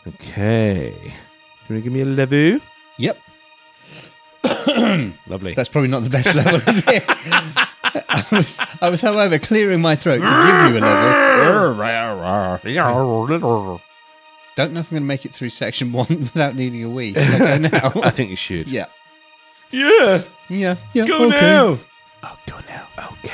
Okay. Can you give me a level? Yep. Lovely. That's probably not the best level, is it? I was, however, clearing my throat to give you a level. Don't know if I'm going to make it through section 1 without needing a wee. Can I go now? I think you should. Yeah. Yeah. Yeah. Go okay. now. I'll go now. Okay.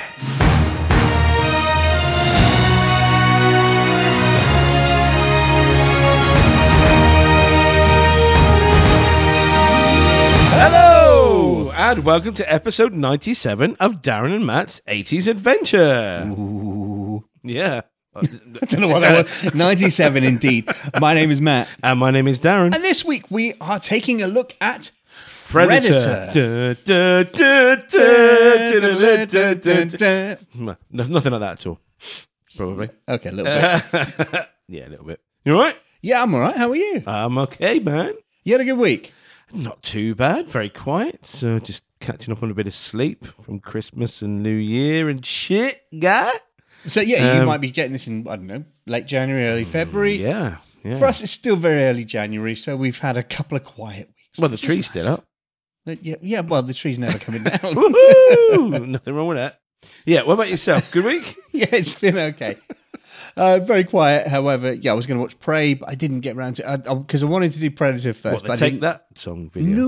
Hello, and welcome to episode 97 of Darren and Matt's 80s Adventure. Ooh. Yeah. I don't know what that was. 97 indeed. My name is Matt. And my name is Darren. And this week we are taking a look at Predator. No, nothing like that at all. Probably. Okay, a little bit. Yeah, a little bit. You all right? Yeah, I'm all right. How are you? I'm okay, man. You had a good week? Not too bad. Very quiet. So just catching up on a bit of sleep from Christmas and New Year and shit, guy. So, yeah, you might be getting this in, I don't know, late January, early February. Yeah. For us, it's still very early January, so we've had a couple of quiet weeks. Well, the tree's still up. Yeah, well, the tree's never coming down. Woohoo! Nothing wrong with that. Yeah, what about yourself? Good week? Yeah, it's been okay. Very quiet, however. Yeah, I was going to watch Prey, but I didn't get around to it because I wanted to do Predator first. What, Take That song video?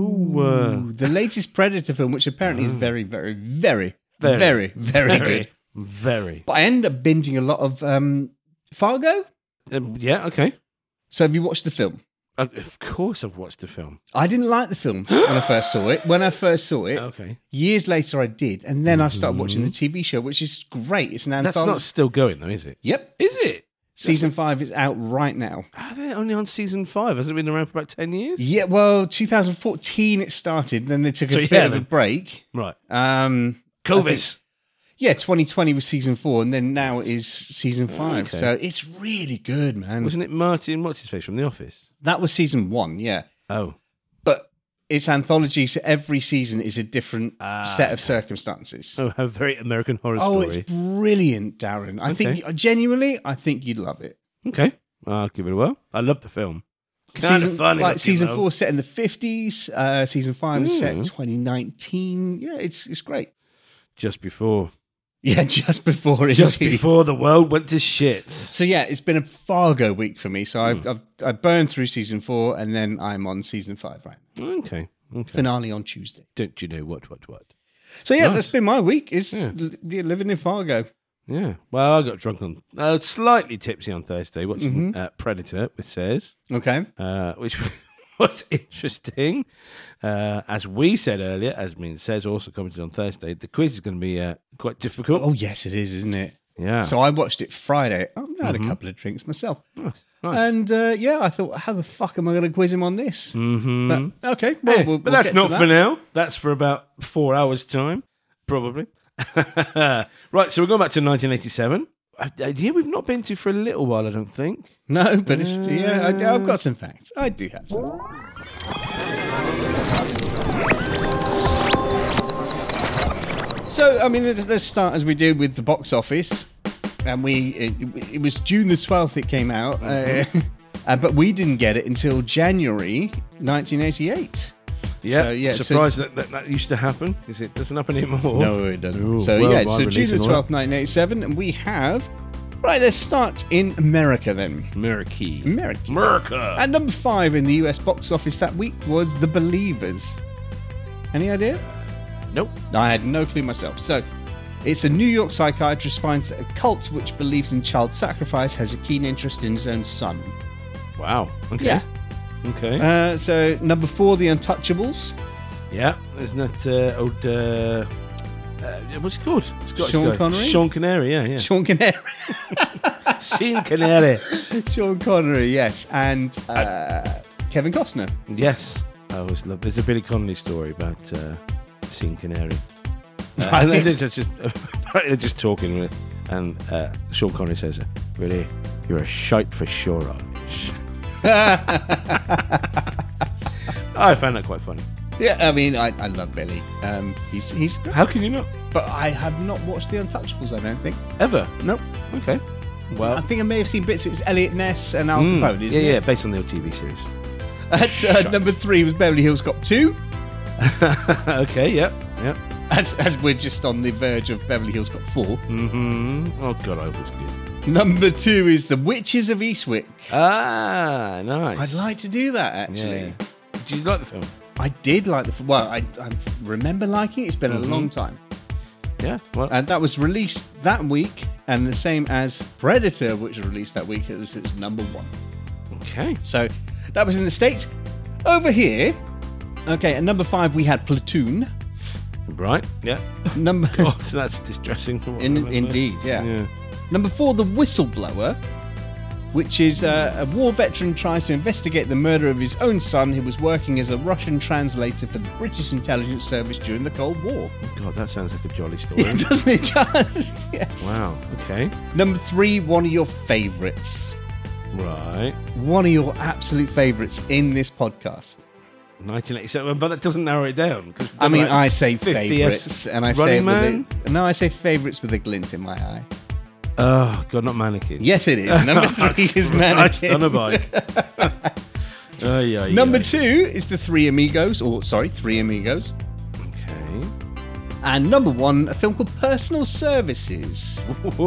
No. The latest Predator film, which apparently is very, very, very, very, very good. Very. But I ended up binging a lot of Fargo. Yeah, okay. So have you watched the film? Of course I've watched the film. I didn't like the film when I first saw it. Okay. Years later I did. And then I started watching the TV show, which is great. It's an anthology. That's not still going though, is it? Yep. Is it? Season 5 is out right now. Are they only on season 5? Hasn't it been around for about 10 years? Yeah, well, 2014 it started. Then they took a bit of a break. Right. Clovis. Yeah, 2020 was season 4, and then now it is season 5. Okay. So it's really good, man. Wasn't it Martin, what's his face, from The Office? That was season 1, yeah. Oh. But it's anthology, so every season is a different set of circumstances. Oh, a very American Horror Oh, Story. it's brilliant, Darren. I think, genuinely, I think you'd love it. Okay. I'll give it a whirl. I love the film. Season 4 set in the 50s. Season 5 is set in 2019. Yeah, it's great. Just before. Yeah, just before the world went to shit. So yeah, it's been a Fargo week for me. So I've burned through season 4, and then I'm on season 5 right now. Okay. Finale on Tuesday. Don't you know what? So yeah, Nice. That's been my week. Is living in Fargo. Yeah. Well, I got drunk on, slightly tipsy on Thursday watching Predator, which says, Okay. which was interesting. As we said earlier, as Says also commented on Thursday, the quiz is going to be quite difficult. Oh yes, it is, isn't it? Yeah. So I watched it Friday. I had a couple of drinks myself. Nice. And I thought, how the fuck am I going to quiz him on this? Mm-hmm. But, okay, well, Yeah, we'll but that's get not to for that. now. That's for about 4 hours' time, probably. Right, so we're going back to 1987. A year we've not been to for a little while, I don't think. No, but it's I've got some facts. I do have some. So, I mean, let's start as we do with the box office. And it was June the 12th it came out, but we didn't get it until January 1988. Yeah, surprised that used to happen, because it doesn't happen anymore. No, it doesn't. Ooh, So worldwide June the release and 12th, all 1987, and we have... Right, let's start in America then. America. At number 5 in the US box office that week was The Believers. Any idea? Nope. I had no clue myself. So, it's a New York psychiatrist finds that a cult which believes in child sacrifice has a keen interest in his own son. Wow. Okay. Yeah. Okay. So, number 4, The Untouchables. Yeah. Isn't that old... what's it called? Sean Connery? Sean Connery, yeah. Sean Connery. Sean Connery. Sean Connery, yes. And Kevin Costner. Yes. I always love... There's a Billy Connolly story about Sean Connery. They're just talking with... And Sean Connery says, really, you're a shite for sure, Irish. I found that quite funny. Yeah, I mean, I love Billy. He's great. How can you not? But I have not watched The Untouchables, I don't think. Ever? Nope. Okay. Well, I think I may have seen bits. It's Elliot Ness and Al Capone, isn't yeah, it? yeah, based on the old TV series. At number 3 was Beverly Hills Cop 2. Okay, yep. As we're just on the verge of Beverly Hills Cop 4. Mm-hmm. Oh, God, I hope it's good. Number 2 is The Witches of Eastwick. Ah, nice. I'd like to do that, actually. Yeah. Did you like the film? I did like the film. Well, I remember liking it. It's been a long time. Yeah, well, And that was released that week, and the same as Predator, which was released that week. It was number 1. okay. So that was in the States. Over here, okay, at number 5 we had Platoon. Right, yeah. Number Oh, that's distressing. From what I remember. indeed, yeah. Number 4, The Whistleblower, which is a war veteran tries to investigate the murder of his own son who was working as a Russian translator for the British intelligence service during the Cold War. God, that sounds like a jolly story. Yeah, doesn't it just? Yes. Wow, okay. Number 3, one of your favourites. Right. One of your absolute favourites in this podcast. 1987, but that doesn't narrow it down. I mean, I say 50 favourites, and I Running say it Man? I say favourites with a glint in my eye. Oh, God, not Mannequin. Yes, it is. Number 3 is Mannequin. On a bike. Number 2 is the Three Amigos. Okay. And number 1, a film called Personal Services.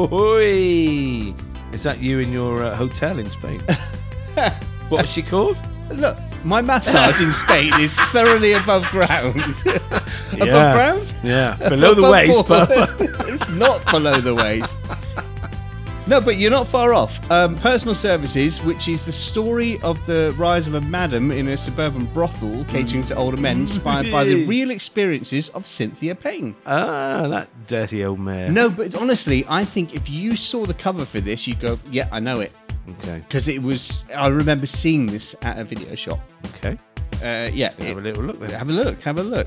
Oi. Is that you in your hotel in Spain? What was she called? Look, my massage in Spain is thoroughly above ground. Above ground? Yeah, below the Above waist, board. but It's not below the waist. No, but you're not far off. Personal Services, which is the story of the rise of a madam in a suburban brothel catering to older men, inspired by the real experiences of Cynthia Payne. that dirty old mare. No, but honestly, I think if you saw the cover for this, you'd go, yeah, I know it. Okay. Because I remember seeing this at a video shop. Okay. Yeah. Have a little look then. Have a look.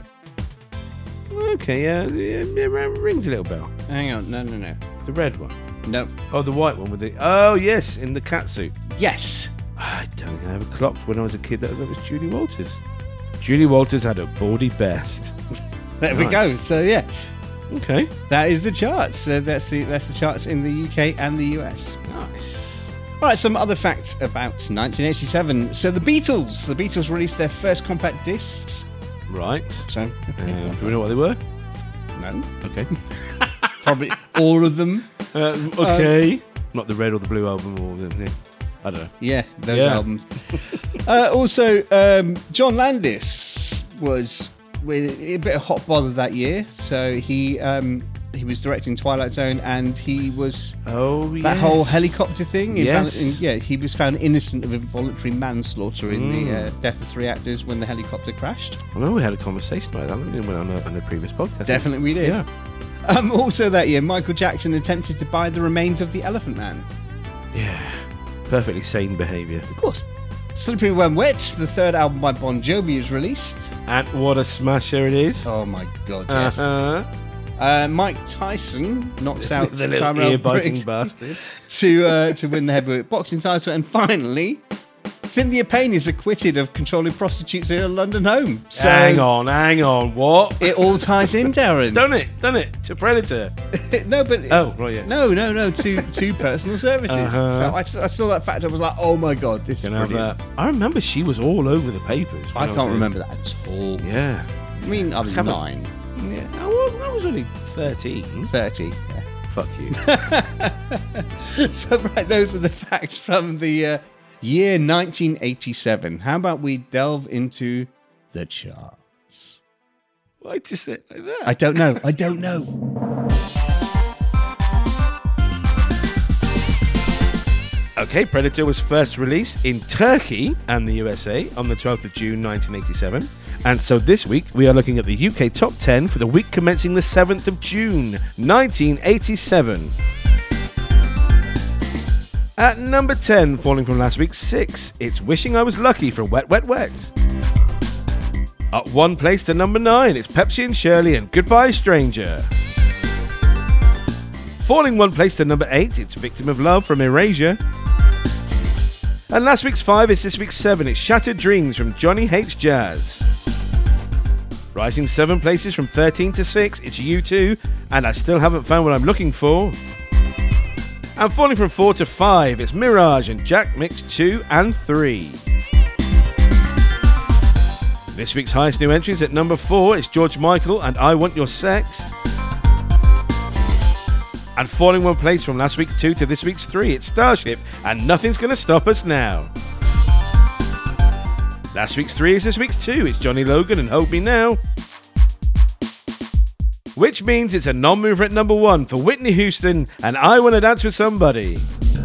Okay, yeah, it rings a little bell. Hang on, no. The red one. No. Oh, the white one with the. Oh, yes, in the cat suit. Yes. I don't think I ever clocked when I was a kid that was Julie Walters. Julie Walters had a baudy best. There we go. So yeah, Okay. that is the charts. So that's the charts in the UK and the US. Nice. All right, some other facts about 1987. So the Beatles released their first compact discs. Right. So Do we know what they were? no, Okay. probably all of them. Okay. Not the red or the blue album or the. Yeah. I don't know. Yeah, those Yeah. albums. Also, John Landis was a bit of hot bother that year. So he was directing Twilight Zone, and he was that whole helicopter thing. Yes. He was found innocent of involuntary manslaughter in the death of 3 actors when the helicopter crashed. I know we had a conversation about that on the previous podcast. Definitely, we did. Yeah. Also that year, Michael Jackson attempted to buy the remains of the Elephant Man. Yeah. Perfectly sane behaviour. Of course. Slippery When Wet, the 3rd album by Bon Jovi, is released. And what a smasher it is. Oh my God, yes. Mike Tyson knocks out The little Tyrell ear-biting Briggs bastard. to win the heavyweight boxing title. And finally, Cynthia Payne is acquitted of controlling prostitutes in a London home. So Hang on. What? it all ties in, Darren. Done it. To Predator. No, but Oh, right, yeah. no. To Personal Services. So I saw that fact. I was like, oh my God, this is Can I have brilliant. that? I remember she was all over the papers. I when can't was remember that at all. Yeah. I mean, I was Haven't- 9, Yeah. I was only 13. 30. Yeah. Fuck you. So, right, those are the facts from the year 1987. How about we delve into the charts? Why just it like that? I don't know. Okay, Predator was first released in Turkey and the USA on the 12th of June 1987. And so this week we are looking at the UK Top 10 for the week commencing the 7th of June 1987. At number 10, falling from last week's 6, it's Wishing I Was Lucky from Wet Wet Wet. Up one place to number 9, it's Pepsi and Shirley and Goodbye Stranger. Falling one place to number 8, it's Victim of Love from Erasure. And last week's 5 is this week's 7, it's Shattered Dreams from Johnny Hates Jazz. Rising 7 places from 13 to 6, it's U2, and I Still Haven't Found What I'm Looking For. And falling from 4 to 5, it's Mirage and Jack Mix 2 and 3. This week's highest new entries at number 4 is George Michael and I Want Your Sex. And falling one place from last week's 2 to this week's 3, it's Starship and Nothing's Gonna Stop Us Now. Last week's 3 is this week's 2, it's Johnny Logan and Hold Me Now. Which means it's a non-mover at number 1 for Whitney Houston and I Wanna Dance With Somebody.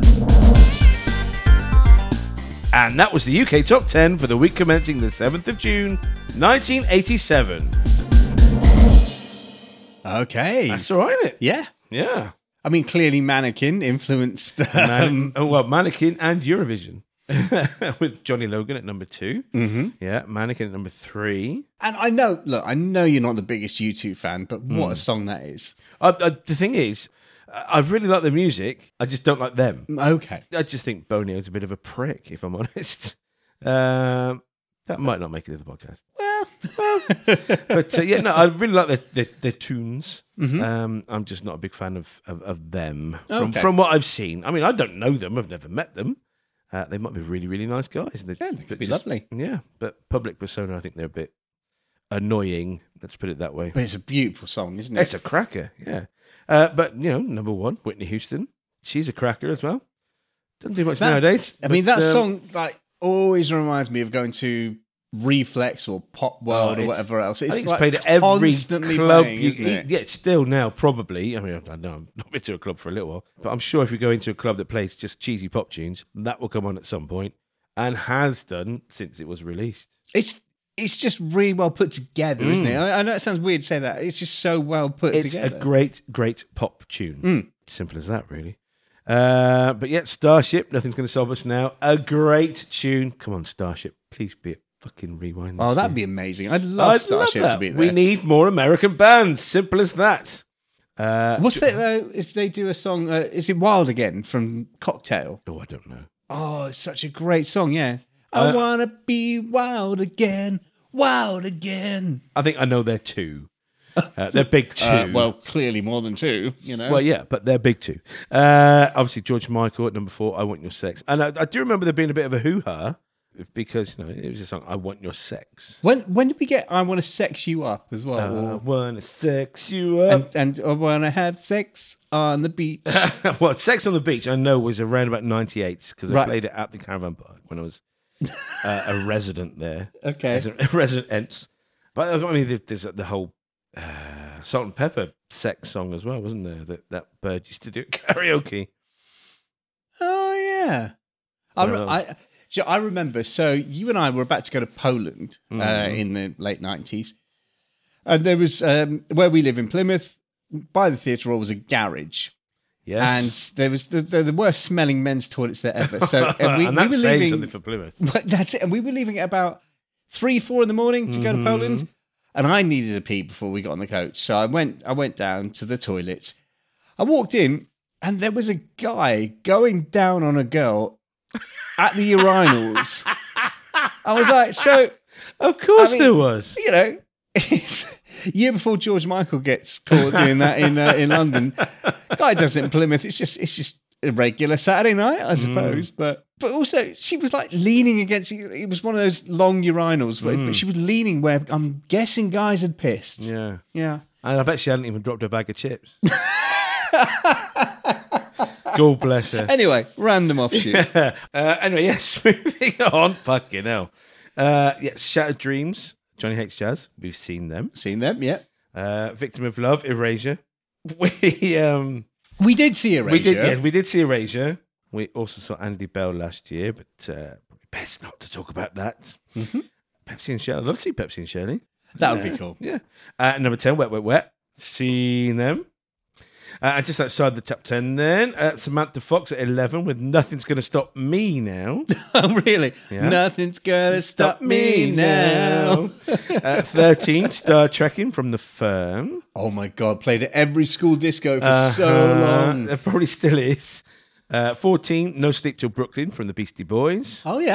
And that was the UK Top 10 for the week commencing the 7th of June, 1987. Okay. That's all right, isn't it? Yeah. Yeah. I mean, clearly Mannequin influenced... Mannequin and Eurovision. With Johnny Logan at number 2. Mm-hmm. Yeah, Mannequin at number 3. And I know you're not the biggest U2 fan, but what a song that is. The thing is, I really like the music. I just don't like them. Okay. I just think Bonio's a bit of a prick, if I'm honest. That might not make it to the podcast. But I really like their tunes. Mm-hmm. I'm just not a big fan of them Okay. from what I've seen. I mean, I don't know them. I've never met them. They might be really, really nice guys. They could be lovely. Yeah, but public persona, I think they're a bit annoying. Let's put it that way. But it's a beautiful song, isn't it? It's a cracker, yeah. But, number 1, Whitney Houston. She's a cracker as well. Doesn't do much nowadays. I mean, that song always reminds me of going to Reflex or Pop World or whatever else. I think it's played at every constantly club. playing, isn't it? Yeah, still now, probably. I mean, I know I've not been to a club for a little while, but I'm sure if you go into a club that plays just cheesy pop tunes, that will come on at some point, and has done since it was released. It's just really well put together, isn't it? I know it sounds weird to say that. It's just so well put together. It's a great, great pop tune. Simple as that, really. But yeah, Starship, Nothing's Going to Stop Us Now. A great tune. Come on, Starship, please be it. Fucking rewind. Oh, that'd be amazing. I'd love Starship to be there. We need more American bands. Simple as that. What's that? If they do a song, is it Wild Again from Cocktail? Oh, I don't know. Oh, it's such a great song. Yeah. I wanna be wild again, wild again. I think I know they're 2. They're big 2. Well, clearly more than 2. Well, yeah, but they're big 2. Obviously, George Michael at number 4. I Want Your Sex, and I do remember there being a bit of a hoo-ha. Because it was a song, I Want Your Sex. When did we get I Want to Sex You Up as well? I want to sex you up. And I want to have sex on the beach. Well, Sex on the Beach, I know, was around about 98 because I played it at the Caravan Park when I was a resident there. Okay. As a resident ent. But I mean, there's the whole Salt and Pepper sex song as well, wasn't there? That Bird used to do at karaoke. Oh, yeah. I remember, so you and I were about to go to Poland in the late 90s. And there was, where we live in Plymouth, by the theatre hall was a garage. Yes. And there was the worst smelling men's toilets there ever. So, and that's saying something for Plymouth. That's it. And we were leaving at about 3-4 in the morning to go to Poland. And I needed a pee before we got on the coach. So I went down to the toilets. I walked in, and there was a guy going down on a girl at the urinals. I was like, so... Of course there was. It's year before George Michael gets caught doing that in London. Guy does it in Plymouth. It's just a regular Saturday night, I suppose. But also, she was like leaning against... It was one of those long urinals, but she was leaning where I'm guessing guys had pissed. Yeah. Yeah. And I bet she hadn't even dropped her bag of chips. God bless her. Anyway, random offshoot. Anyway, yes, moving on. Fucking hell. Yes, Shattered Dreams, Johnny Hates Jazz. We've seen them. Seen them, yeah. Victim of Love, Erasure. We did see Erasure. We did see Erasure. We also saw Andy Bell last year, but best not to talk about that. Mm-hmm. Pepsi and Shirley. I'd love to see Pepsi and Shirley. That would be cool. Yeah. Number 10, Wet, Wet, Wet. Seen them. And just outside the top 10 then, Samantha Fox at 11 with Nothing's Gonna Stop Me Now. Oh, really? Yeah. Nothing's gonna stop me now. 13, Star Trekking from The Firm. Oh, my God. Played at every school disco for so long. It probably still is. 14, No Sleep Till Brooklyn from the Beastie Boys. Oh, yeah.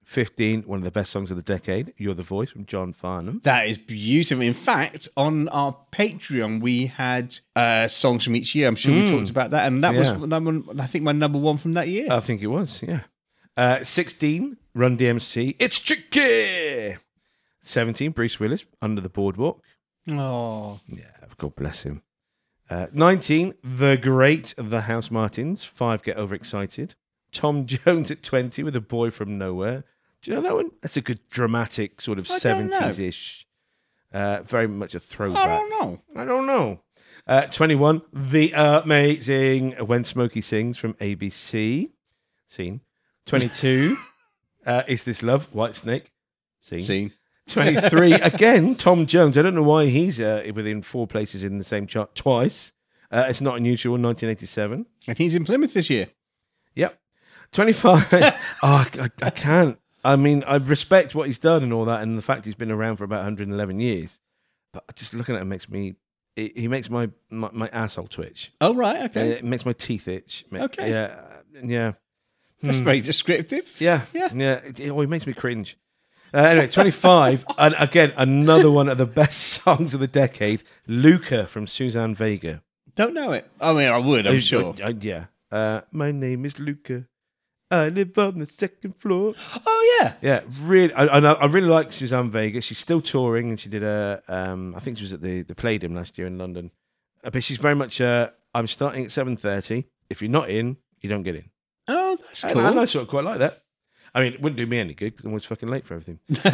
15, one of the best songs of the decade, You're the Voice from John Farnham. That is beautiful. In fact, on our Patreon, we had songs from each year. I'm sure we talked about that. And that was, I think, my number one from that year. I think it was, yeah. 16, Run DMC, It's Tricky. 17, Bruce Willis, Under the Boardwalk. Oh. Yeah, God bless him. 19, The Great The House Martins, 5, Get Overexcited. Tom Jones at 20 with A Boy From Nowhere. Do you know that one? That's a good dramatic sort of 70s-ish. Very much a throwback. I don't know. 21, The Amazing When Smokey Sings from ABC. Scene. 22, Is This Love? Whitesnake. Scene. 23, again, Tom Jones. I don't know why he's within 4 places in the same chart twice. It's Not Unusual, 1987. And he's in Plymouth this year. Yep. 25. I can't. I mean, I respect what he's done and all that, and the fact he's been around for about 111 years. But just looking at him makes me... He makes my asshole twitch. Oh, right, okay. It makes my teeth itch. Okay. Yeah. That's very descriptive. Yeah. He makes me cringe. Anyway, 25, and again, another one of the best songs of the decade, Luca from Suzanne Vega. Don't know it. I mean, I would, I'm sure. Yeah. My name is Luca. I live on the 2nd floor. Oh, yeah. Yeah, really. I really like Suzanne Vega. She's still touring, and she did I think she was at the Palladium last year in London. But she's very much, I'm starting at 7:30. If you're not in, you don't get in. Oh, that's cool. And I sort of quite like that. I mean, it wouldn't do me any good because I'm always fucking late for everything.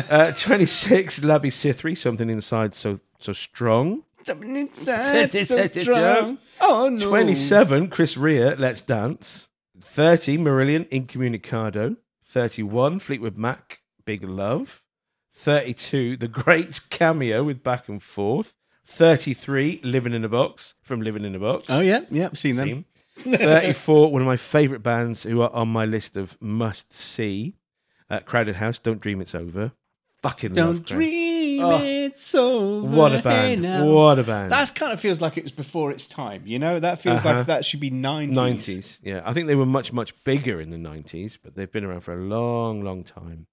26, Labby Sithri, Something Inside So Strong. Something inside so strong. Oh, no. 27, Chris Rea, Let's Dance. 30, Marillion, Incommunicado. 31, Fleetwood Mac, Big Love. 32, The Great Cameo with Back and Forth. 33, Living in a Box from Living in a Box. Oh, yeah, I've seen them. 34, one of my favourite bands who are on my list of must-see. Crowded House, Don't Dream It's Over. Fucking love Don't dream it's over. What a band. Hey, what a band. That kind of feels like it was before its time, you know? That feels like that should be 90s. 90s, yeah. I think they were much, much bigger in the 90s, but they've been around for a long, long time.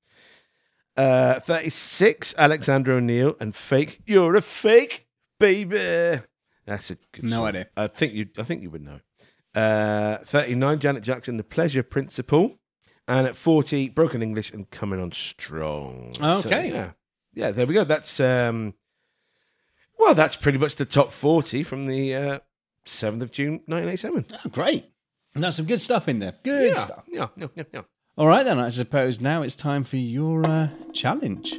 36, Alexander O'Neill and Fake. You're a fake, baby. That's a good song. idea. I think you would know. 39, Janet Jackson, The Pleasure Principle. And at 40, Broken English and Coming On Strong. Okay. So, yeah, there we go. That's that's pretty much the top 40 from the 7th of June, 1987. Oh, great. And that's some good stuff in there. Good stuff. Yeah. All right, then, I suppose now it's time for your challenge.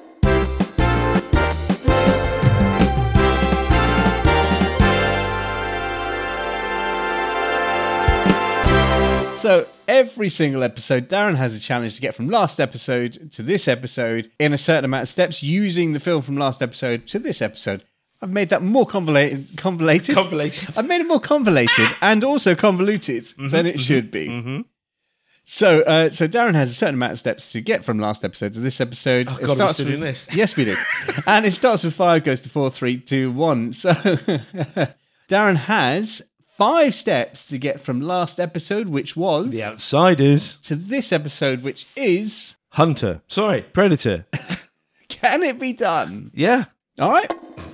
So every single episode, Darren has a challenge to get from last episode to this episode in a certain amount of steps using the film from last episode to this episode. I've made that more convoluted. I've made it more convoluted and also convoluted than it should be. Mm-hmm. So Darren has a certain amount of steps to get from last episode to this episode. Oh, God, we're still doing this. Yes, we did. And it starts with 5, goes to 4, 3, 2, 1. So Darren has 5 steps to get from last episode, which was The Outsiders, to this episode, which is Predator. Can it be done? Yeah. All right.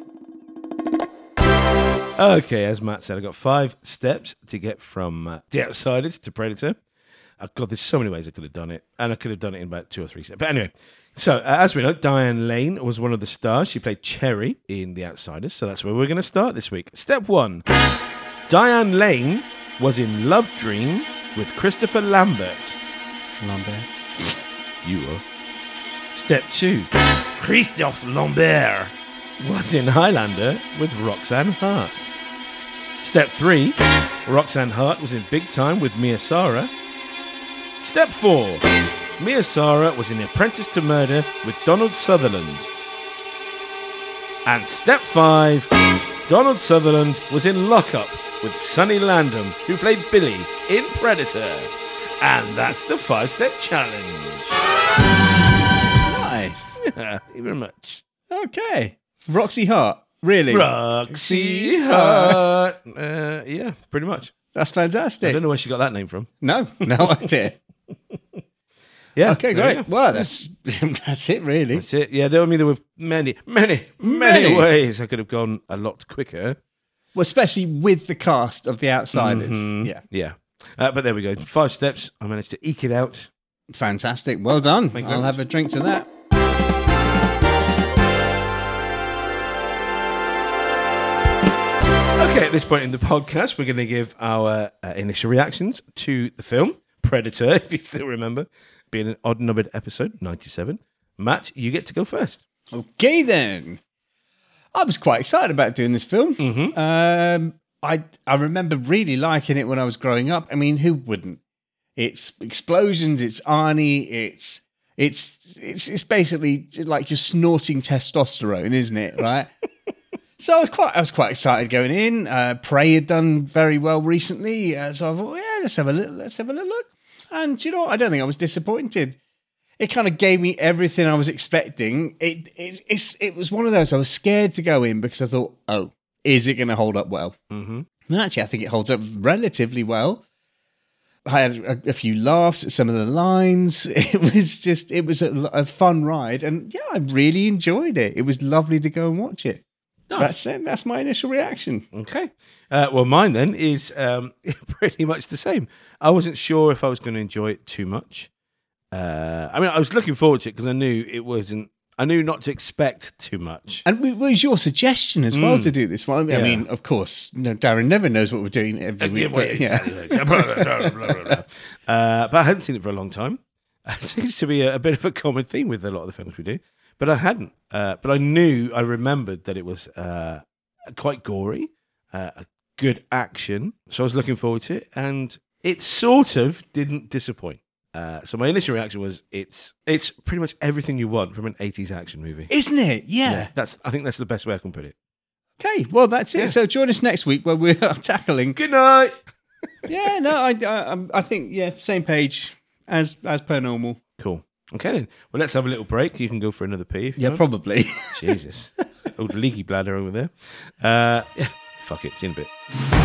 Okay, as Matt said, I got 5 steps to get from The Outsiders to Predator. Oh, God, there's so many ways I could have done it, and I could have done it in about 2 or 3 steps. But anyway, so as we know, Diane Lane was one of the stars. She played Cherry in The Outsiders, so that's where we're going to start this week. Step 1. Diane Lane was in Love Dream with Christopher Lambert. You are. Step 2. Christophe Lambert was in Highlander with Roxanne Hart. Step 3. Roxanne Hart was in Big Time with Mia Sara. Step 4. Mia Sara was in Apprentice to Murder with Donald Sutherland. And Step 5. Donald Sutherland was in Lockup with Sonny Landham, who played Billy in Predator. And that's the 5-step challenge. Nice. Yeah, thank you very much. Okay. Roxy Hart. Really? Roxy Hart. Yeah, pretty much. That's fantastic. I don't know where she got that name from. No idea. Yeah. Okay, there you great. go. Well, that's it, really. That's it. Yeah, there were many ways I could have gone a lot quicker. Well, especially with the cast of The Outsiders. Mhm. Yeah. Yeah. But there we go. 5 steps. I managed to eke it out. Fantastic. Well done. Thank you I'll very have a drink to that. Okay, at this point in the podcast, we're going to give our initial reactions to the film Predator, if you still remember, being an odd-numbered episode, 97. Matt, you get to go first. Okay, then. I was quite excited about doing this film. Mm-hmm. I remember really liking it when I was growing up. I mean, who wouldn't? It's explosions. It's Arnie. It's basically like you're snorting testosterone, isn't it? Right. So I was quite excited going in. Prey had done very well recently, so I thought, yeah, let's have a little look. And you know, I don't think I was disappointed. It kind of gave me everything I was expecting. It was one of those I was scared to go in because I thought, oh, is it going to hold up well? Mm-hmm. And actually, I think it holds up relatively well. I had a few laughs at some of the lines. It was a fun ride, and yeah, I really enjoyed it. It was lovely to go and watch it. Nice. That's it. That's my initial reaction. Okay. Well, mine then is pretty much the same. I wasn't sure if I was going to enjoy it too much. I mean, I was looking forward to it because I knew it wasn't. I knew not to expect too much. And it was your suggestion as well to do this one. I mean, of course, Darren never knows what we're doing every week. But I hadn't seen it for a long time. It seems to be a bit of a common theme with a lot of the films we do. But I hadn't. But I remembered that it was quite gory, a good action. So I was looking forward to it. And it sort of didn't disappoint. So my initial reaction was, it's pretty much everything you want from an 80s action movie. Isn't it? Yeah. I think that's the best way I can put it. Okay, well, that's it. Yeah. So join us next week where we're tackling... Good night! Yeah, no, I think, same page as per normal. Cool. Okay then. Well, let's have a little break. You can go for another pee. If you want. Probably. Jesus. Old leaky bladder over there. Yeah, fuck it. See you in a bit.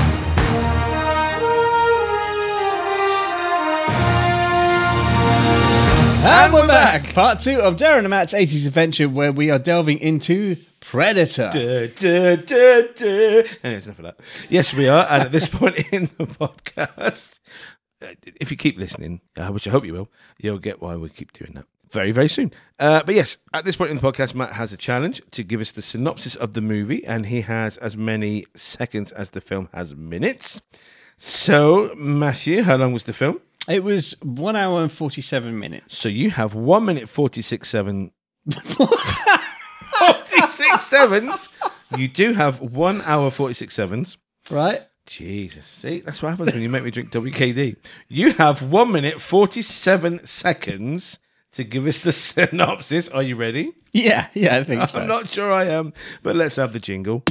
And we're back. Part 2 of Darren and Matt's 80s adventure, where we are delving into Predator. Anyways, enough of that. Yes, we are. And at this point in the podcast, if you keep listening, which I hope you will, you'll get why we keep doing that very, very soon. But yes, at this point in the podcast, Matt has a challenge to give us the synopsis of the movie, and he has as many seconds as the film has minutes. So, Matthew, how long was the film? It was 1 hour and 47 minutes. So you have 1 minute 46 seconds. 46 seconds. You do have 1 hour 46 seconds. Right. Jesus. See, that's what happens when you make me drink WKD. You have 1 minute 47 seconds to give us the synopsis. Are you ready? Yeah, I think so. I'm not sure I am, but let's have the jingle.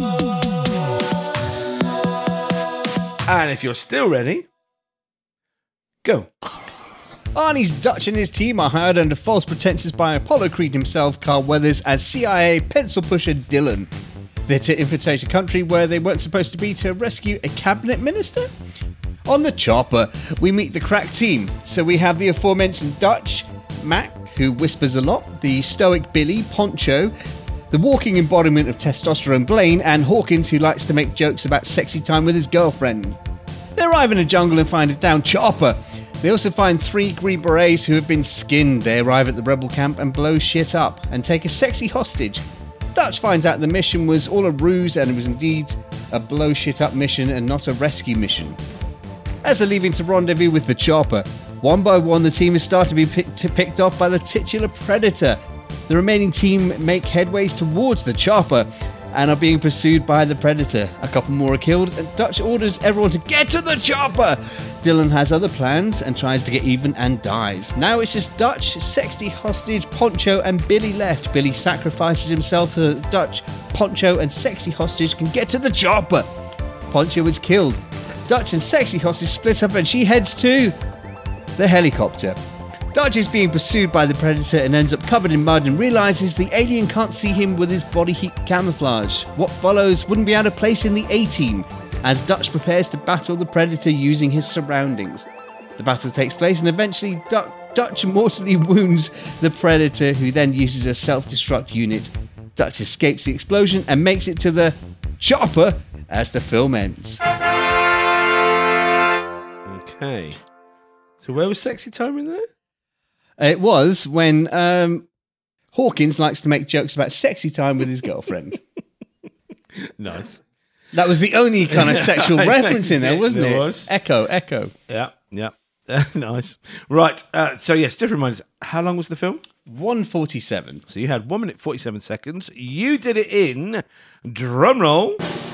And if you're still ready, go. Arnie's Dutch and his team are hired under false pretenses by Apollo Creed himself, Carl Weathers, as CIA pencil pusher Dylan. They're to infiltrate a country where they weren't supposed to be to rescue a cabinet minister? On the chopper, we meet the crack team. So we have the aforementioned Dutch, Mac, who whispers a lot, the stoic Billy, Poncho, the walking embodiment of testosterone Blaine, and Hawkins, who likes to make jokes about sexy time with his girlfriend. They arrive in a jungle and find a downed chopper. They also find 3 Green Berets who have been skinned. They arrive at the rebel camp and blow shit up and take a sexy hostage. Dutch finds out the mission was all a ruse and it was indeed a blow shit up mission and not a rescue mission. As they're leaving to rendezvous with the chopper, one by one the team is starting to be picked off by the titular Predator. The remaining team make headways towards the chopper and are being pursued by the Predator. A couple more are killed, and Dutch orders everyone to get to the chopper. Dylan has other plans and tries to get even and dies. Now it's just Dutch, sexy hostage, Poncho, and Billy left. Billy sacrifices himself so that Dutch, Poncho, and sexy hostage can get to the chopper. Poncho is killed. Dutch and sexy hostage split up and she heads to the helicopter. Dutch is being pursued by the Predator and ends up covered in mud and realises the alien can't see him with his body heat camouflage. What follows wouldn't be out of place in the A-Team, as Dutch prepares to battle the Predator using his surroundings. The battle takes place and eventually Dutch mortally wounds the Predator, who then uses a self-destruct unit. Dutch escapes the explosion and makes it to the chopper as the film ends. Okay. So where was sexy time in there? It was when Hawkins likes to make jokes about sexy time with his girlfriend. Nice. That was the only kind of sexual reference in there, wasn't it? It was. Echo. Yeah. Nice. Right. So yes, just remind us, how long was the film? 1:47. So you had 1 minute 47 seconds. You did it in, drum roll,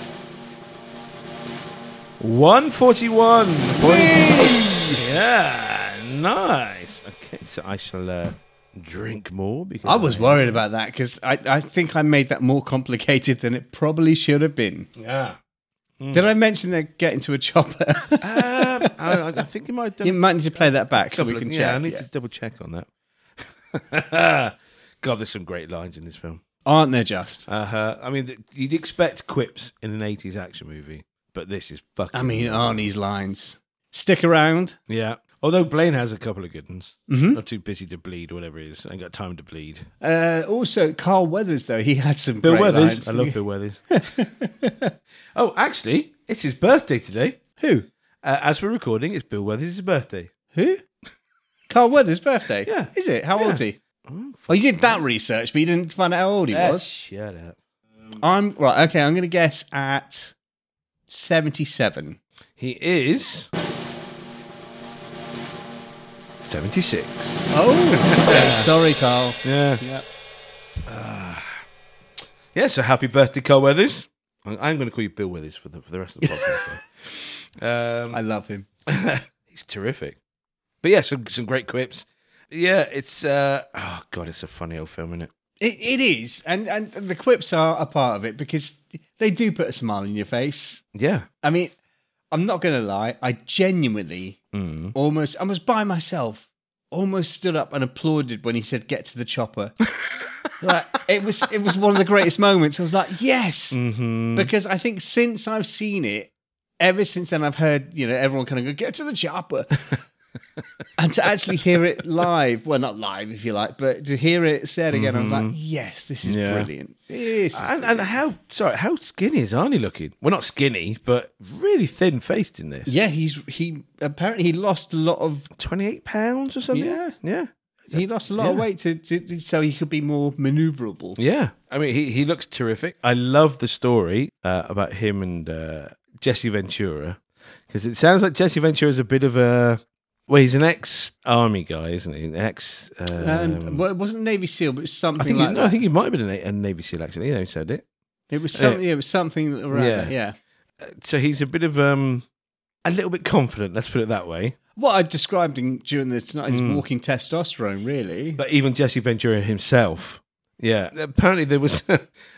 1:41. Yeah, nice. Okay, so I shall drink more because I was worried about that because I think I made that more complicated than it probably should have been. Yeah. Did I mention they're getting to a chopper? I think you might have done You might need to play that back so we couple can of- check. Yeah, I need to double check on that. God, there's some great lines in this film. Aren't there just? I mean, you'd expect quips in an 80s action movie, but this is fucking... I mean, Arnie's lines. Stick around. Yeah. Although Blaine has a couple of good ones. Mm-hmm. Not too busy to bleed or whatever it is. Ain't got time to bleed. Also, Carl Weathers, though, he had some Bill great Weathers. lines. I love Bill Weathers. Oh, actually, it's his birthday today. Who? As we're recording, it's Bill Weathers' birthday. Who? Carl Weathers' birthday? Yeah. Is it? How Yeah. old is he? Oh, you did that research, but you didn't find out how old he was? Shut up. I'm going to guess at 77. He is 76. Oh, sorry, Carl. Yeah. Yeah. Yeah, so happy birthday, Carl Weathers. I'm going to call you Bill Weathers for the rest of the podcast. I love him. He's terrific. But yeah, some great quips. Yeah, it's oh god, it's a funny old film, isn't it? It is, and the quips are a part of it because they do put a smile on your face. Yeah. I mean, I'm not going to lie, I genuinely I was by myself, almost stood up and applauded when he said, "Get to the chopper." Like, it was one of the greatest moments. I was like, yes, because I think since I've seen it, ever since then, I've heard everyone kind of go, "Get to the chopper." And to actually hear it live, well, not live if you like, but to hear it said again, I was like, yes, this is brilliant. And how skinny is Arnie looking? Well, not skinny, but really thin faced in this. Yeah, he apparently lost a lot of 28 pounds or something. Yeah. He lost a lot of weight to so he could be more maneuverable. Yeah. I mean, he looks terrific. I love the story about him and Jesse Ventura, because it sounds like Jesse Ventura is a bit of a... Well, he's an ex-army guy, isn't he? An ex... well, it wasn't Navy SEAL, but it was something I that. think he might have been a Navy SEAL, actually. He said it. It was something. It was something around that. Yeah. So he's a bit of... a little bit confident, let's put it that way. What I described during this night is walking testosterone, really. But even Jesse Ventura himself, yeah. Apparently there was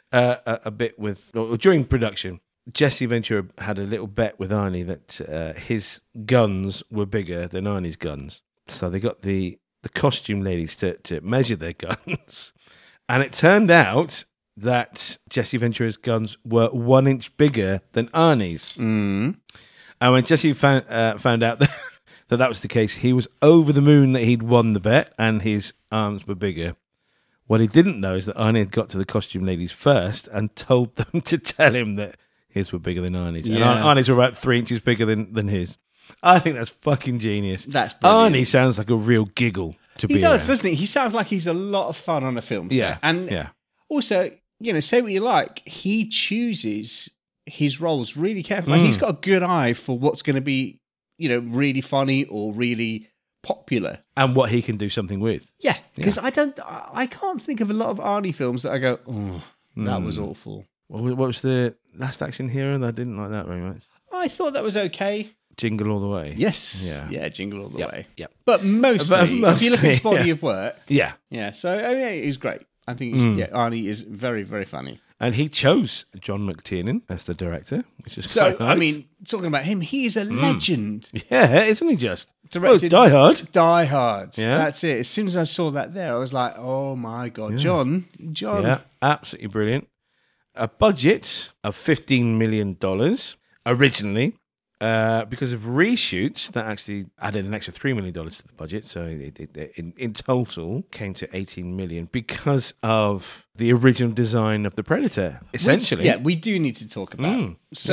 a bit with... Or during production, Jesse Ventura had a little bet with Arnie that his guns were bigger than Arnie's guns. So they got the costume ladies to measure their guns. And it turned out that Jesse Ventura's guns were 1 inch bigger than Arnie's. And when Jesse found out that was the case, he was over the moon that he'd won the bet and his arms were bigger. What he didn't know is that Arnie had got to the costume ladies first and told them to tell him that his were bigger than Arnie's. Yeah. And Arnie's were about 3 inches bigger than his. I think that's fucking genius. That's brilliant. Arnie sounds like a real giggle to be He does, around. doesn't he? He sounds like he's a lot of fun on a film set. Yeah. And also, say what you like, he chooses his roles really carefully. Like, he's got a good eye for what's going to be, really funny or really popular. And what he can do something with. Yeah, because I can't think of a lot of Arnie films that I go, oh, that was awful. What was the Last Action Hero? I didn't like that very much. I thought that was okay. Jingle All the Way. Yes. Yeah, Jingle All the Way. Yep. But mostly, if you look at his body yeah. of work, Yeah. so he's great. I think Arnie is very, very funny. And he chose John McTiernan as the director, which is So, quite nice. I mean, talking about him, he is a legend. Yeah, isn't he just? Directed Die Hard. Die Hard. Yeah. That's it. As soon as I saw that there, I was like, oh my God, John. Yeah, absolutely brilliant. A budget of $15 million originally. because of reshoots that actually added an extra $3 million to the budget. So in total came to $18 million because of the original design of the Predator, essentially. Which, we do need to talk about.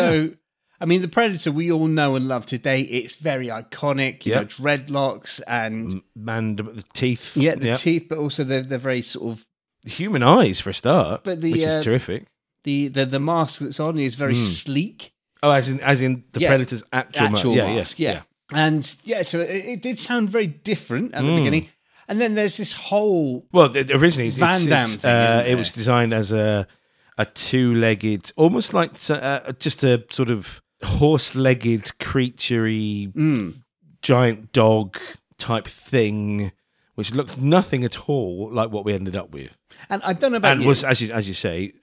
I mean, the Predator we all know and love today, it's very iconic, you know, dreadlocks and... the teeth. Yeah, the teeth, but also they're very sort of... Human eyes, for a start, which is terrific. The mask that's on is very sleek. Oh, as in the Predator's actual mask. Yeah. And so it did sound very different at the beginning. And then there's this whole... Well, originally... Van Damme thing, isn't it was designed as a two-legged, almost like just a sort of horse-legged, creature-y, giant dog type thing, which looked nothing at all like what we ended up with. And I don't know about you. Was, as you say,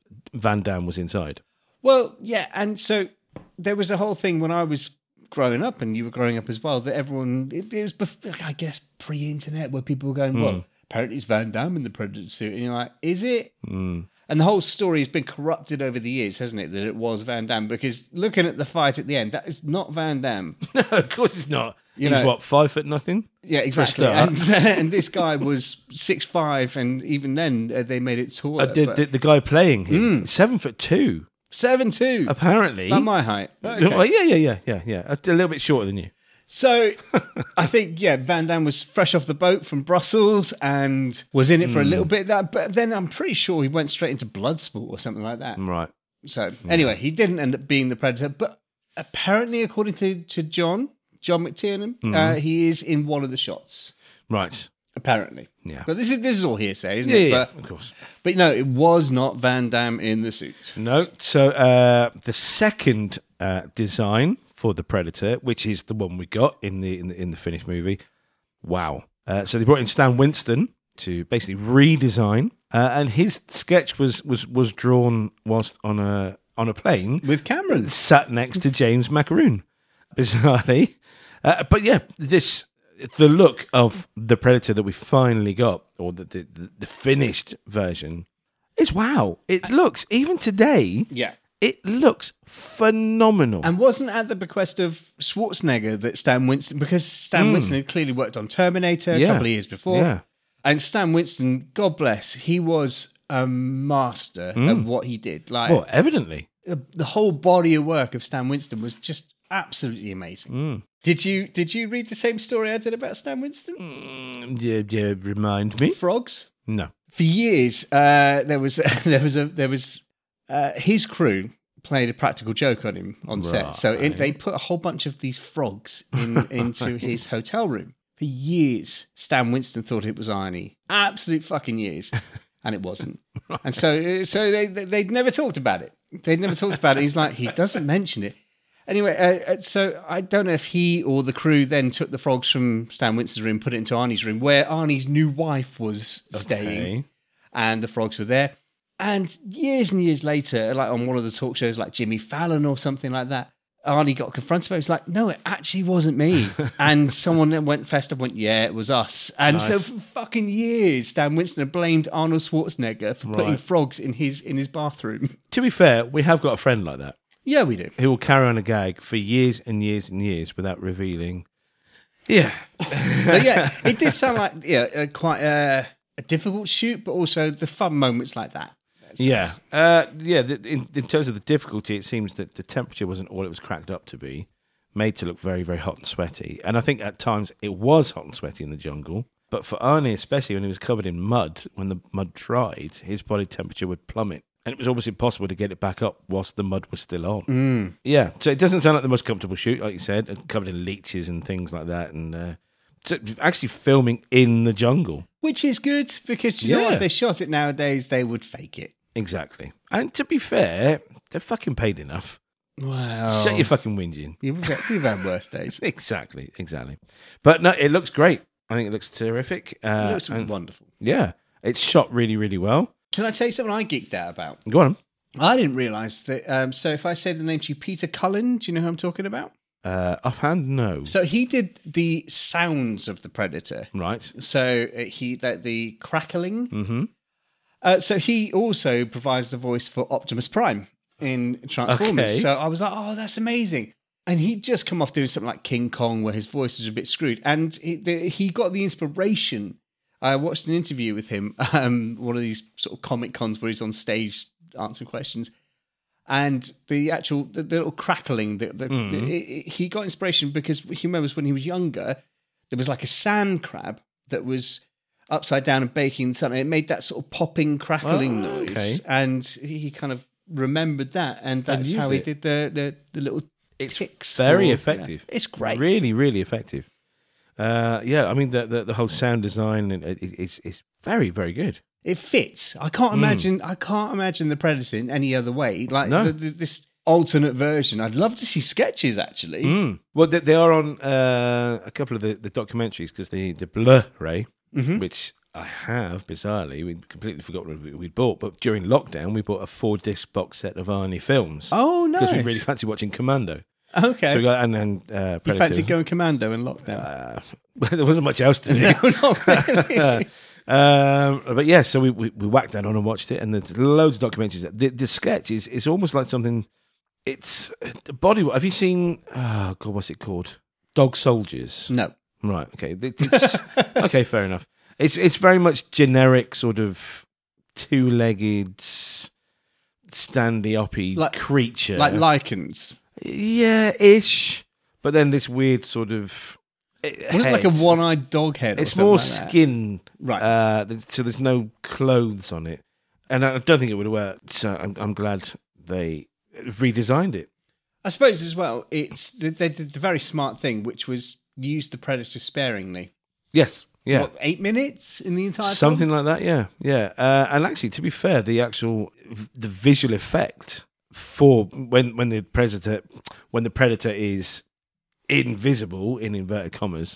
Van Damme was inside. Well, yeah, and so there was a whole thing when I was growing up, and you were growing up as well, that everyone, it was, I guess, pre-internet, where people were going, well, apparently it's Van Damme in the Predator suit. And you're like, is it? And the whole story has been corrupted over the years, hasn't it, that it was Van Damme? Because looking at the fight at the end, that is not Van Damme. No, of course it's not. He's what, 5 foot nothing? Yeah, exactly. And this guy was 6'5", and even then they made it taller. The guy playing him, 7'2". 7'2". Apparently. About my height. Okay. Well, yeah. A little bit shorter than you. So I think, Van Damme was fresh off the boat from Brussels and was in it for a little bit. But then I'm pretty sure he went straight into Bloodsport or something like that. Right. So anyway, he didn't end up being the Predator. But apparently, according to John McTiernan, he is in one of the shots. Right. Apparently. Yeah. But this is all hearsay, isn't it? Yeah, of course. But no, it was not Van Damme in the suit. No. So the second design for the Predator, which is the one we got in the finished movie. Wow. So they brought in Stan Winston to basically redesign, and his sketch was drawn whilst on a plane with Cameron sat next to James Macaroon, bizarrely. But yeah, the look of the Predator that we finally got, or the finished version, is wow. It looks, even today, it looks phenomenal. And wasn't at the bequest of Schwarzenegger that Stan Winston, because Stan Winston had clearly worked on Terminator a couple of years before. Yeah. And Stan Winston, God bless, he was a master at what he did. Like, evidently. The whole body of work of Stan Winston was just absolutely amazing. Did you read the same story I did about Stan Winston? Yeah, remind me. Frogs? No. For years, there was his crew played a practical joke on him on set. So they put a whole bunch of these frogs into his hotel room. For years, Stan Winston thought it was Arnie. Absolute fucking years. And it wasn't. Right. And so they'd never talked about it. He's like, he doesn't mention it. Anyway, so I don't know if he or the crew then took the frogs from Stan Winston's room, put it into Arnie's room, where Arnie's new wife was staying, and the frogs were there. And years later, like on one of the talk shows like Jimmy Fallon or something like that, Arnie got confronted by it. He was like, no, it actually wasn't me. And someone that went festive went, yeah, it was us. And so for fucking years, Stan Winston had blamed Arnold Schwarzenegger for putting frogs in his bathroom. To be fair, we have got a friend like that. Yeah, we do. Who will carry on a gag for years and years and years without revealing. Yeah. But yeah, it did sound like quite a difficult shoot, but also the fun moments like that. Yeah. In terms of the difficulty, it seems that the temperature wasn't all it was cracked up to be. Made to look very, very hot and sweaty. And I think at times it was hot and sweaty in the jungle. But for Arnie, especially when he was covered in mud, when the mud dried, his body temperature would plummet. And it was almost impossible to get it back up whilst the mud was still on. Yeah, so it doesn't sound like the most comfortable shoot, like you said, covered in leeches and things like that. And so actually filming in the jungle. Which is good, because you know, if they shot it nowadays, they would fake it. Exactly. And to be fair, they're fucking paid enough. Wow. Shut your fucking whinging. We've had worse days. Exactly. But no, it looks great. I think it looks terrific. It looks wonderful. Yeah. It's shot really, really well. Can I tell you something I geeked out about? Go on. I didn't realise that. So if I say the name to you, Peter Cullen, do you know who I'm talking about? Offhand, no. So he did the sounds of the Predator. Right. So the crackling. Mm-hmm. So he also provides the voice for Optimus Prime in Transformers. Okay. So I was like, oh, that's amazing. And he'd just come off doing something like King Kong, where his voice is a bit screwed. And he got the inspiration. I watched an interview with him, one of these sort of comic cons where he's on stage answering questions. And the little crackling, he got inspiration because he remembers when he was younger, there was like a sand crab that was upside down and baking something. It made that sort of popping, crackling noise. Okay. And he kind of remembered that. And that's how he did the little ticks. Very effective. Yeah. It's great. Really, really effective. I mean, the whole sound design is very, very good. It fits. I can't imagine the Predator in any other way. Like No. this alternate version. I'd love to see sketches actually. Well, they are on a couple of the documentaries because the Blu-ray, which I have bizarrely, we completely forgot what we'd bought. But during lockdown, we bought a 4-disc box set of Arnie films. Oh, nice! Because we really fancy watching Commando. Okay. So we got, and then Predator. You fancy going Commando in lockdown? There wasn't much else to do. No, not really. But yeah, so we whacked that on and watched it, and there's loads of documentaries. The sketch is almost like something. It's the body. Have you seen? Oh God, what's it called? Dog Soldiers. No. Right. Okay. It's, okay. Fair enough. It's very much generic, sort of two-legged, standy-uppy creature, like lichens. Yeah, ish. But then this weird sort of. Wasn't it like a one-eyed dog head? It's more like skin, right? So there's no clothes on it, and I don't think it would have worked. So I'm glad they redesigned it. I suppose as well, they did the very smart thing, which was use the Predator sparingly. Yes, yeah, 8 minutes in the entire something film? like that. Yeah. And actually, to be fair, the visual effect for when the Predator is invisible in inverted commas.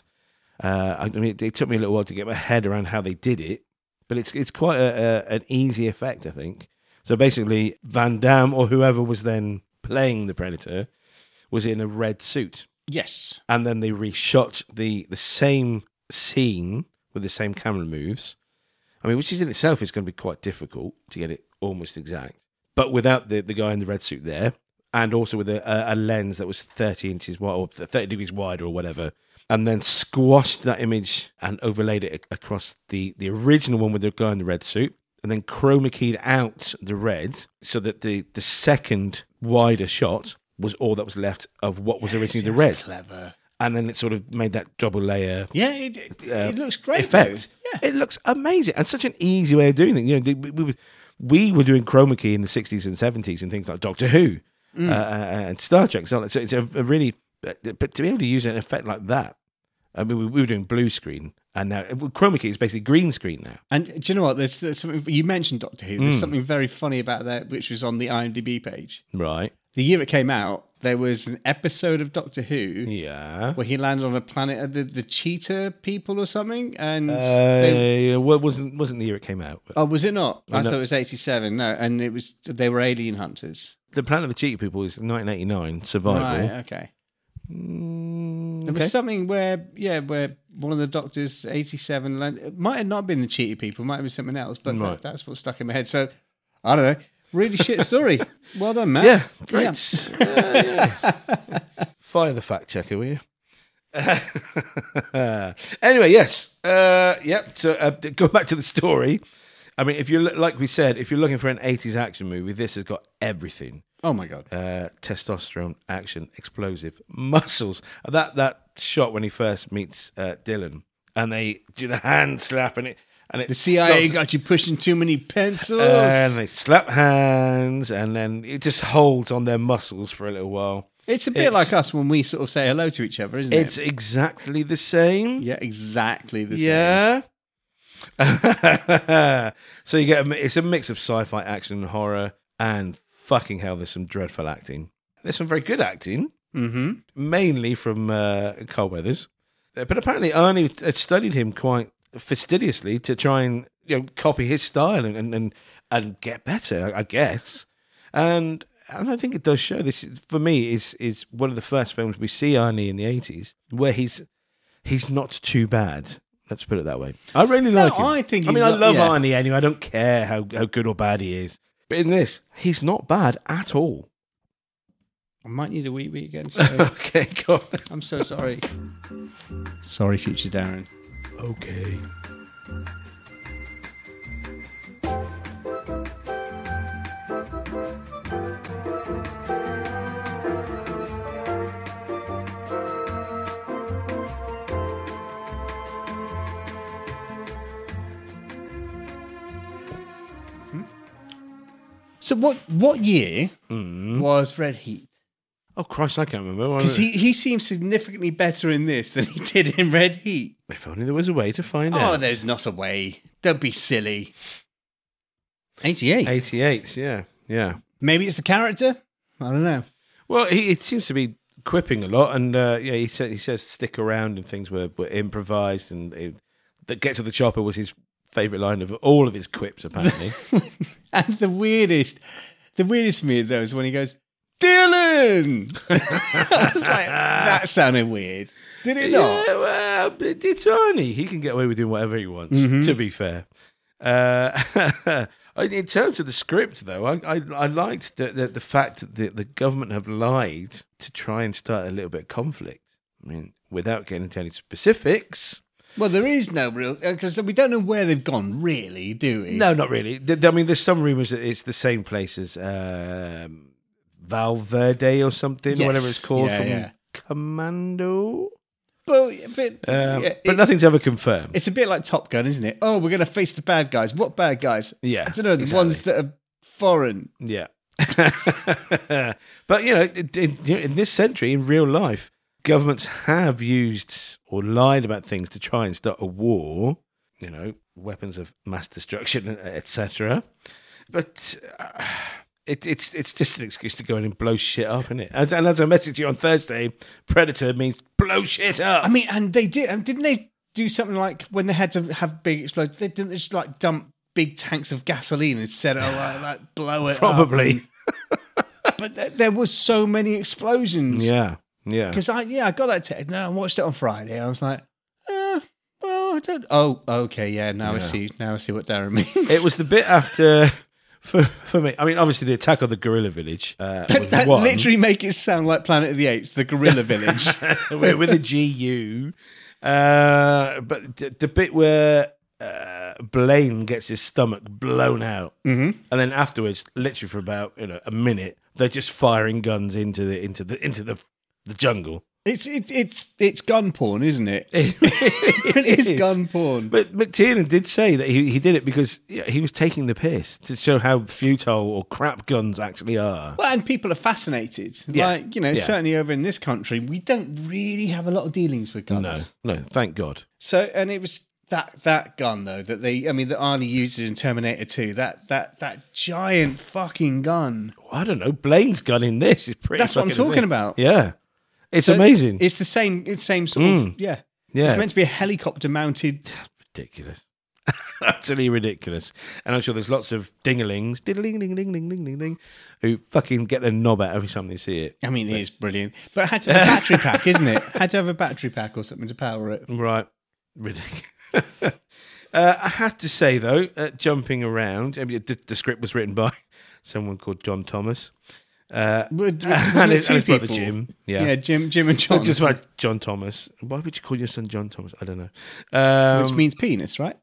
I mean, it took me a little while to get my head around how they did it, but it's quite an easy effect, I think. So basically, Van Damme or whoever was then playing the Predator was in a red suit. Yes, and then they reshot the same scene with the same camera moves. I mean, which is in itself is going to be quite difficult to get it almost exact, but without the guy in the red suit there. And also with a lens that was 30 inches wide or 30 degrees wide or whatever, and then squashed that image and overlaid it across the original one with the guy in the red suit, and then chroma keyed out the red so that the second wider shot was all that was left of what was originally the red. Clever. And then it sort of made that double layer. Yeah, it looks great. Effect. Yeah. It looks amazing and such an easy way of doing it. You know, we were doing chroma key in the 60s and 70s and things like Doctor Who. And Star Trek, so it's a really, but to be able to use an effect like that, I mean, we were doing blue screen, and now chroma key is basically green screen now. And do you know what? There's something you mentioned Doctor Who. There's something very funny about that, which was on the IMDb page. Right. The year it came out, there was an episode of Doctor Who, where he landed on a planet of the cheetah people or something, and wasn't the year it came out. Oh, was it not? I no. thought it was 87. No, and they were alien hunters. The Planet of the Cheetah People is 1989 Survival. Right, okay. There was something where one of the Doctors, 87, it might have not been the Cheetah People, it might have been something else, but that's what stuck in my head. So, I don't know. Really shit story. Well done, Matt. Yeah, great. Yeah. Fire the fact checker, will you? Anyway, yes. So go back to the story. I mean, if you're like we said, if you're looking for an 80s action movie, this has got everything. Oh my god! Testosterone, action, explosive, muscles. That shot when he first meets Dylan, and they do the hand slap, and the CIA got you pushing too many pencils, and they slap hands, and then it just holds on their muscles for a little while. It's a bit like us when we sort of say hello to each other, isn't it? It's exactly the same. Yeah, exactly the same. Yeah. So you get it's a mix of sci-fi, action, and horror, and fucking hell, there's some dreadful acting. There's some very good acting, mainly from Carl Weathers, but apparently Arnie had studied him quite fastidiously to try and copy his style and get better, I guess. And I think it does show. This for me is one of the first films we see Arnie in the 80s where he's not too bad. Let's put it that way. I really like him. I love Arnie anyway. I don't care how good or bad he is. But in this, he's not bad at all. I might need a wee again. So Okay, go on. I'm so sorry. Sorry, future Darren. Okay. So what year was Red Heat? Oh, Christ, I can't remember. Because he seems significantly better in this than he did in Red Heat. If only there was a way to find Oh, out. there's not a way. Don't be silly. 88. 88, yeah. Maybe it's the character? I don't know. Well, he seems to be quipping a lot, and he says stick around, and things were improvised, and that get to the chopper was his favourite line of all of his quips, apparently. And the weirdest me though is when he goes, Dylan! I was like, that sounded weird. Did it not? Yeah, well, it's Arnie. He can get away with doing whatever he wants, to be fair. In terms of the script, though, I liked the fact that the government have lied to try and start a little bit of conflict. I mean, without getting into any specifics. Well, there is no real... Because we don't know where they've gone, really, do we? No, not really. I mean, there's some rumours that it's the same place as Valverde or something, or whatever it's called, from Commando. But nothing's ever confirmed. It's a bit like Top Gun, isn't it? Oh, we're going to face the bad guys. What bad guys? Yeah, I don't know, the ones that are foreign. Yeah. But, in this century, in real life, governments have used or lied about things to try and start a war, weapons of mass destruction, etc. But it's just an excuse to go in and blow shit up, isn't it? And as I messaged you on Thursday, Predator means blow shit up. I mean, and they did. Didn't they do something like when they had to have big explosions? They didn't just like dump big tanks of gasoline and set it like blow it Probably. up. But there was so many explosions. Yeah. Because I got that text. No, I watched it on Friday. I was like, well, I don't. Oh, okay, yeah. Now I see. Now I see what Darren means. It was the bit after. For me, I mean, obviously the attack on the gorilla village. That literally make it sound like Planet of the Apes, the gorilla village. with a GU. But the bit where Blaine gets his stomach blown out, and then afterwards, literally for about a minute, they're just firing guns into the jungle. It's gun porn, isn't it? It is gun porn. But McTiernan did say that he did it because he was taking the piss to show how futile or crap guns actually are. Well, and people are fascinated. Yeah. Certainly over in this country, we don't really have a lot of dealings with guns. No, thank God. So, and it was that gun though that that Arnie uses in Terminator 2. That giant fucking gun. I don't know. Blaine's gun in this is pretty. That's what I'm talking about. Yeah. It's amazing. It's the same sort of, yeah. It's meant to be a helicopter mounted. Ridiculous. Utterly ridiculous. And I'm sure there's lots of dingalings, diddling, who fucking get their knob out every time they see it. I mean, it is brilliant. But it had to have a battery pack, isn't it? Had to have a battery pack or something to power it. Right. Ridiculous. I have to say, though, jumping around, the script was written by someone called John Thomas. And his brother Jim. Yeah, Jim and John. Just like John Thomas. Why would you call your son John Thomas? I don't know. Which means penis, right?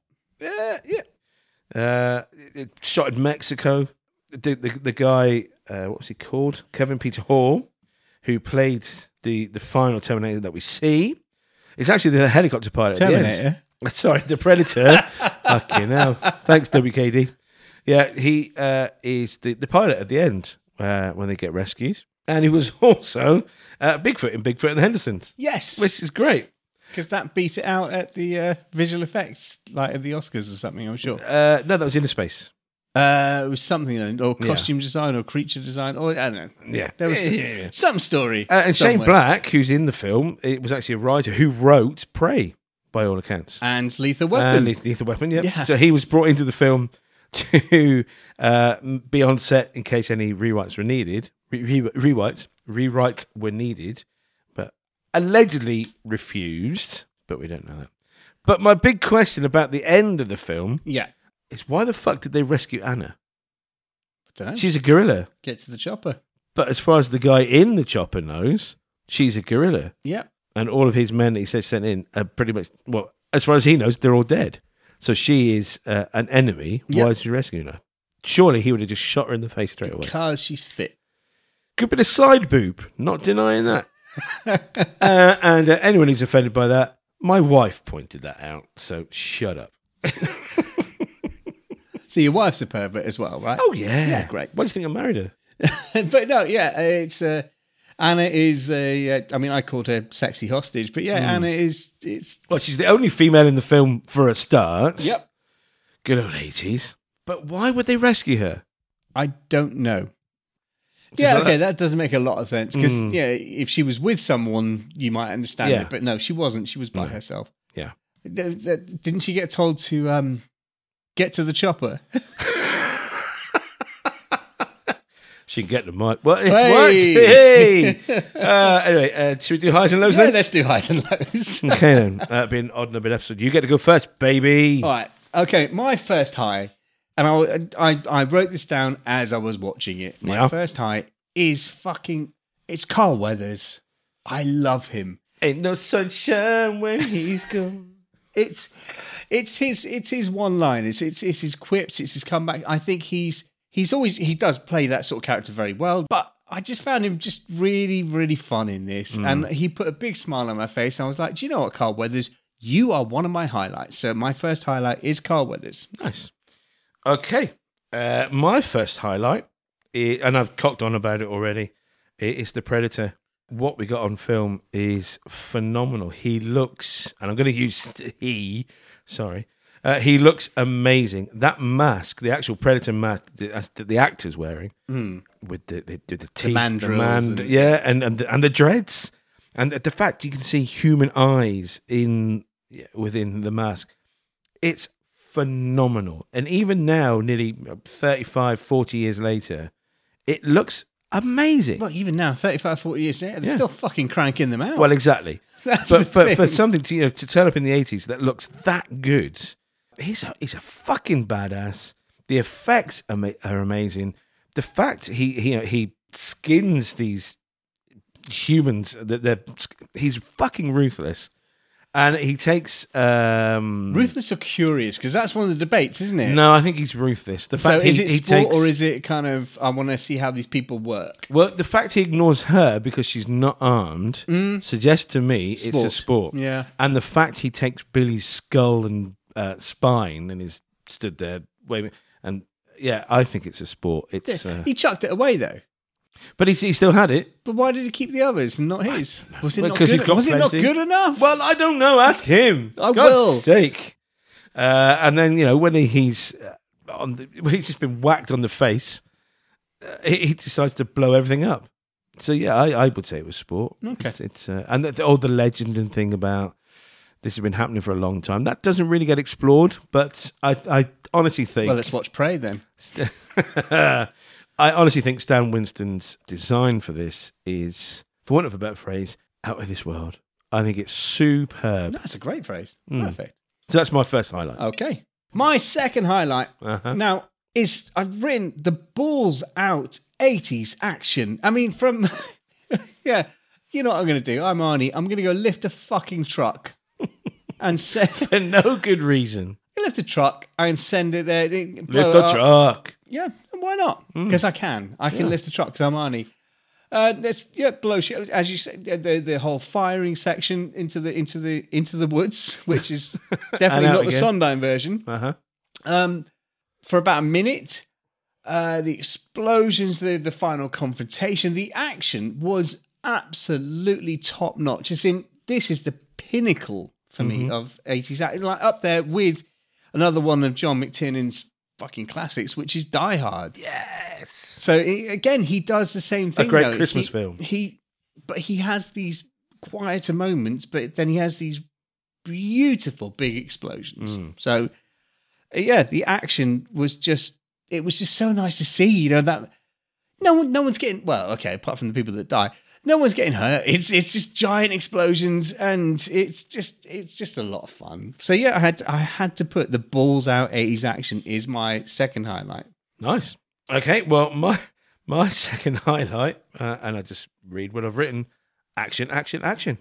Yeah. It shot in Mexico. The guy, what was he called? Kevin Peter Hall, who played the final Terminator that we see. It's actually the helicopter pilot. Terminator? At the end. Sorry, the Predator. Fucking hell. Thanks, WKD. Yeah, he is the pilot at the end. When they get rescued. And he was also Bigfoot in Bigfoot and the Hendersons. Yes. Which is great. Because that beat it out at the visual effects, like at the Oscars or something, I'm sure. No, that was Inner Space. It was something, or costume design, or creature design, or I don't know. Yeah. There was some story. And Shane Black, who's in the film, it was actually a writer who wrote Prey, by all accounts. And Lethal Weapon. Lethal Weapon, yeah. So he was brought into the film to be on set in case any rewrites were needed. Rewrites were needed, but allegedly refused. But we don't know that. But my big question about the end of the film, is why the fuck did they rescue Anna? I don't know. She's a gorilla. Get to the chopper. But as far as the guy in the chopper knows, she's a gorilla. Yeah. And all of his men that he says sent in are pretty much, well, as far as he knows, they're all dead. So she is an enemy. Yep. Why is he rescuing her? Surely he would have just shot her in the face straight away. Because she's fit. Good bit of side boob, not denying that. And anyone who's offended by that, my wife pointed that out, so shut up. So your wife's a pervert as well, right? Oh, yeah. Yeah, great. Why do you think I married her? But no, yeah, it's Anna is I mean, I called her sexy hostage, but yeah, Anna is. Well, she's the only female in the film for a start. Yep. Good old 80s. But why would they rescue her? I don't know. Yeah, like okay, that doesn't make a lot of sense because yeah, if she was with someone, you might understand Yeah. it, but no, she wasn't. She was by herself. Yeah. Didn't she get told to get to the chopper? She can get the mic. What? Hey! What? Hey! Anyway, should we do highs and lows Yeah, then? let's do highs and lows. Okay then. That'd be an odd and a bit episode. You get to go first, baby. All right. Okay, my first high, and I wrote this down as I was watching it. My Yeah. first high is it's Carl Weathers. I love him. Ain't no sunshine when he's gone. It's his one line. It's his quips. It's his comeback. I think he does play that sort of character very well. But I just found him just really, really fun in this, and he put a big smile on my face. I was like, do you know what, Carl Weathers? You are one of my highlights. So my first highlight is Carl Weathers. Nice. Okay. My first highlight, and I've cocked on about it already, is The Predator. What we got on film is phenomenal. He looks, and I'm going to use he looks amazing. That mask, the actual Predator mask that the actor's wearing, with the teeth, mandrills and the dreads, and the fact you can see human eyes within the mask, it's phenomenal. And even now, nearly 35, 40 years later, it looks amazing. Well, even now, 35, 40 years later, they're still fucking cranking them out. Well, exactly. That's but the for thing. something to turn up in the 80s that looks that good, he's a fucking badass. The effects are amazing. The fact he skins these humans, he's fucking ruthless. And he takes Ruthless or curious? Because that's one of the debates, isn't it? No, I think he's ruthless. The So fact is it he sport takes, or is it kind of, I want to see how these people work? well, the fact he ignores her because she's not armed suggests to me it's a sport. Yeah. And the fact he takes Billy's skull and spine and is stood there waving, and yeah, I think it's a sport. It's He chucked it away, though. but he still had it. But why did he keep the others and not his? Was it Well, not 'cause good? he's got Was it not plenty. good enough? Well, I don't know. Ask him. I God's will. sake. And then when he's when he's just been whacked on the face, he decides to blow everything up. So yeah, I would say it was sport. Okay. It's and the legend and thing about this has been happening for a long time. That doesn't really get explored, but I honestly think. Well, let's watch Prey then. I honestly think Stan Winston's design for this is, for want of a better phrase, out of this world. I think it's superb. That's a great phrase. Perfect. So that's my first highlight. Okay. My second highlight Uh-huh. now is I've written the balls out 80s action. I mean, from yeah, you know what I'm going to do? I'm Arnie. I'm going to go lift a fucking truck and send For no good reason. lift a truck and send it there. Lift the truck. Yeah, why not? Because I can. I can lift a truck because I'm Arnie. There's blow shit, as you said, the whole firing section into the woods, which is definitely out not the again. Sondheim version. Uh-huh. For about a minute, the explosions, the final confrontation, the action was absolutely top notch. This is the pinnacle for me of 80s action, like up there with another one of John McTiernan's fucking classics, which is Die Hard. Yes. So again, he does the same thing. great though. Christmas film. But he has these quieter moments, but then he has these beautiful big explosions. So yeah, the action was just so nice to see. You know that no one's getting, well, okay, apart from the people that die, no one's getting hurt. It's just giant explosions, and it's just a lot of fun. So yeah, I had to put the balls out 80s action is my second highlight. Nice. Okay, well, my My second highlight, and I just read what I've written: action, action, action.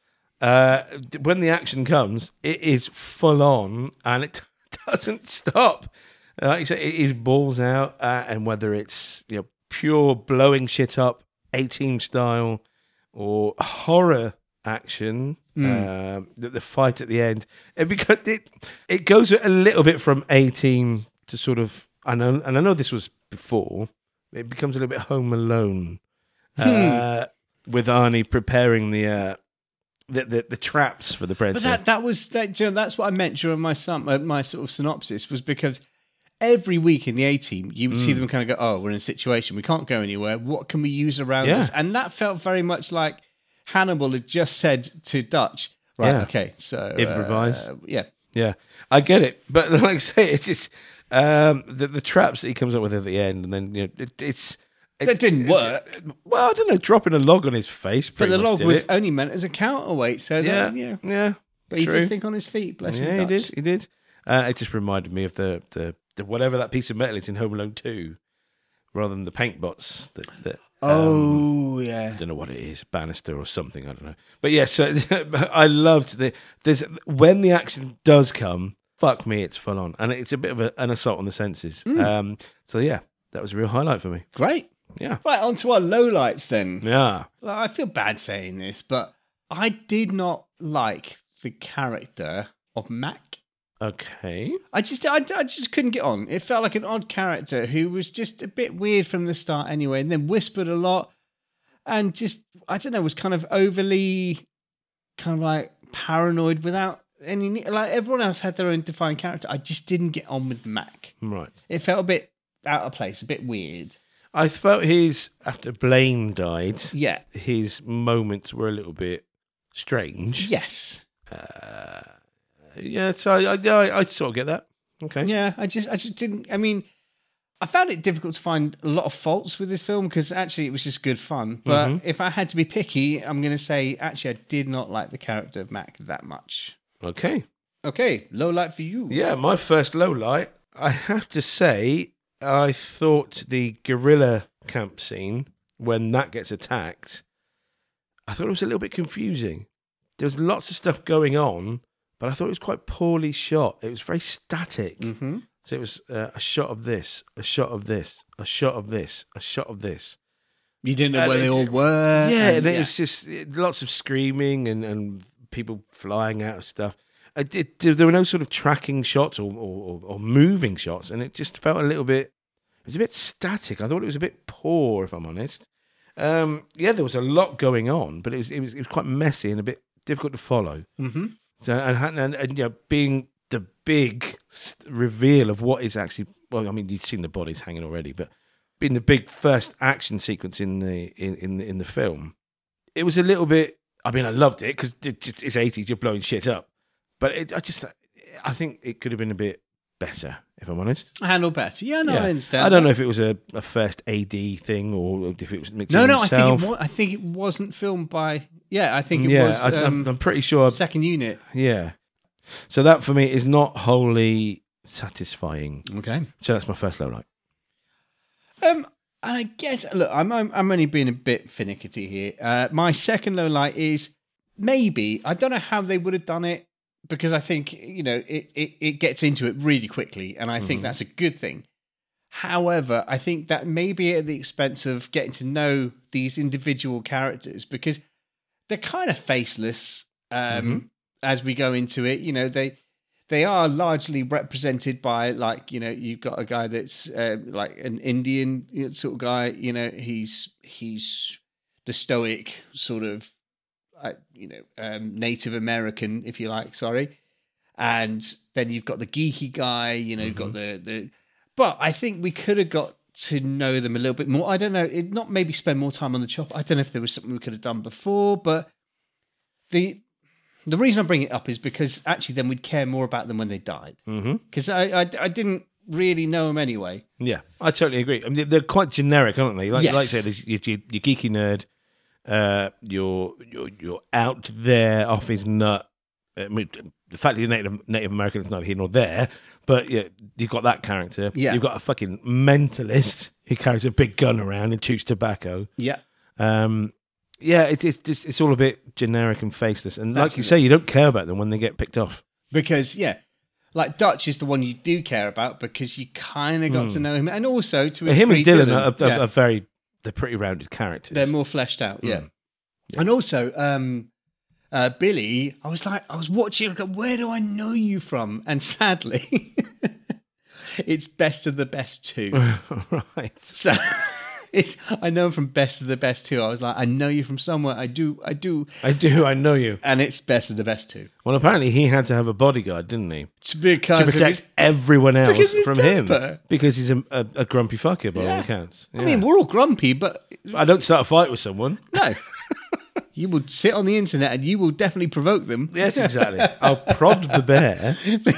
When the action comes, it is full on, and it doesn't stop. Like you say, it is balls out, and whether it's pure blowing shit up, A-Team style, or horror action, the fight at the end, it goes a little bit from A-Team to sort of, I know this was before. It becomes a little bit Home Alone with Arnie preparing the traps for the predator. But that's what I meant during my sort of synopsis, was because every week in the A-Team, you would see them kind of go, "Oh, we're in a situation. We can't go anywhere. What can we use around us?" And that felt very much like Hannibal had just said to Dutch, "Right, okay, so improvise." Yeah, I get it, but like I say, it's just the traps that he comes up with at the end, and then that didn't work. Well, I don't know, dropping a log on his face, but the log was only meant as a counterweight. So yeah. But he did think on his feet. Bless him. Yeah, he did. It just reminded me of the whatever that piece of metal is in Home Alone 2, rather than the paint bots. Yeah. I don't know what it is, banister or something. I don't know. But yeah, so I loved when the action does come. Fuck me, it's full on, and it's a bit of an assault on the senses. So yeah, that was a real highlight for me. Great. Yeah. Right, on to our lowlights then. Yeah. Well, I feel bad saying this, but I did not like the character of Mac. Okay. I just couldn't get on. It felt like an odd character who was just a bit weird from the start anyway, and then whispered a lot, and just, I don't know, was kind of overly kind of like paranoid without any, like everyone else had their own defined character. I just didn't get on with Mac. Right. It felt a bit out of place, a bit weird. I felt after Blaine died, his moments were a little bit strange. Yes. Yeah, so I sort of get that. Okay. Yeah, I just didn't. I mean, I found it difficult to find a lot of faults with this film because actually it was just good fun. But if I had to be picky, I'm going to say actually I did not like the character of Mac that much. Okay, low light for you. Yeah, my first low light, I have to say, I thought the guerrilla camp scene, when that gets attacked, I thought it was a little bit confusing. There was lots of stuff going on, but I thought it was quite poorly shot. It was very static. Mm-hmm. So it was a shot of this, a shot of this, a shot of this, a shot of this. You didn't know where they all were. Yeah, and it was just lots of screaming and people flying out of stuff. There were no sort of tracking shots or moving shots, and it just felt a little bit. It was a bit static. I thought it was a bit poor, if I'm honest. There was a lot going on, but it was quite messy and a bit difficult to follow. Mm-hmm. So and being the big reveal of what is actually, well, I mean, you've seen the bodies hanging already, but being the big first action sequence in the film, it was a little bit. I mean, I loved it because it's 80s, you're blowing shit up, but I think it could have been a bit better, if I'm honest. Handled better. Yeah, no, I understand. I don't know if it was a first AD thing or if it was mixed. No, I think it wasn't filmed by. Yeah, I think it was. I'm pretty sure. Second unit. Yeah. So that for me is not wholly satisfying. Okay. So that's my first low light. And I guess, look, I'm only being a bit finicky here. My second low light is maybe, I don't know how they would have done it, because I think, it gets into it really quickly, and I think that's a good thing. However, I think that may be at the expense of getting to know these individual characters, because they're kind of faceless as we go into it. They are largely represented by, like, you've got a guy that's like an Indian sort of guy. He's the stoic sort of, Native American, if you like. Sorry, and then you've got the geeky guy. You've got the. But I think we could have got to know them a little bit more. I don't know. Not maybe spend more time on the chop. I don't know if there was something we could have done before, but the reason I bring it up is because actually then we'd care more about them when they died. Because I didn't really know them anyway. Yeah, I totally agree. I mean, they're quite generic, aren't they? Like I said, you're geeky nerd. You're out there off his nut. I mean, the fact that you're Native American is not here nor there, but you've got that character. Yeah. You've got a fucking mentalist He carries a big gun around and chews tobacco. Yeah. It's all a bit generic and faceless. And like you say, you don't care about them when they get picked off. Because, like Dutch is the one you do care about because you kind of got to know him. And also, to him and Dylan are they're pretty rounded characters. They're more fleshed out, yeah. And also, Billy, I was watching, I go, where do I know you from? And sadly, it's Best of the Best 2. Right. So I know him from Best of the Best 2. I was like, I know you from somewhere. I do. I know you. And it's Best of the Best 2. Well, apparently he had to have a bodyguard, didn't he? To protect everyone else from temper. Him. Because he's a grumpy fucker by all accounts. Yeah. I mean, we're all grumpy, but... I don't start a fight with someone. No. You will sit on the internet and you will definitely provoke them. Yes, exactly. I'll prod the bear.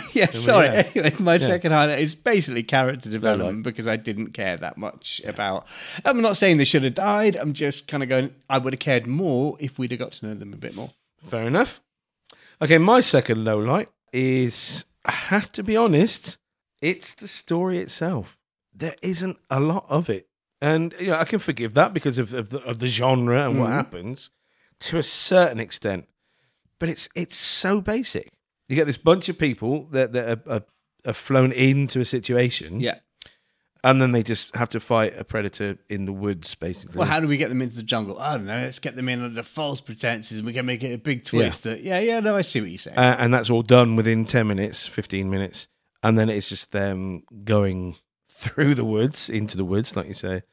Anyway, my second highlight is basically character development because I didn't care that much about... I'm not saying they should have died. I'm just kind of going, I would have cared more if we'd have got to know them a bit more. Fair enough. Okay, my second low light is, I have to be honest, it's the story itself. There isn't a lot of it. And I can forgive that because of the genre and what happens to a certain extent. But it's so basic. You get this bunch of people that are flown into a situation. Yeah. And then they just have to fight a predator in the woods, basically. Well, how do we get them into the jungle? I don't know. Let's get them in under false pretenses and we can make it a big twist. I see what you're saying. And that's all done within 10 minutes, 15 minutes. And then it's just them going through the woods, into the woods, like you say.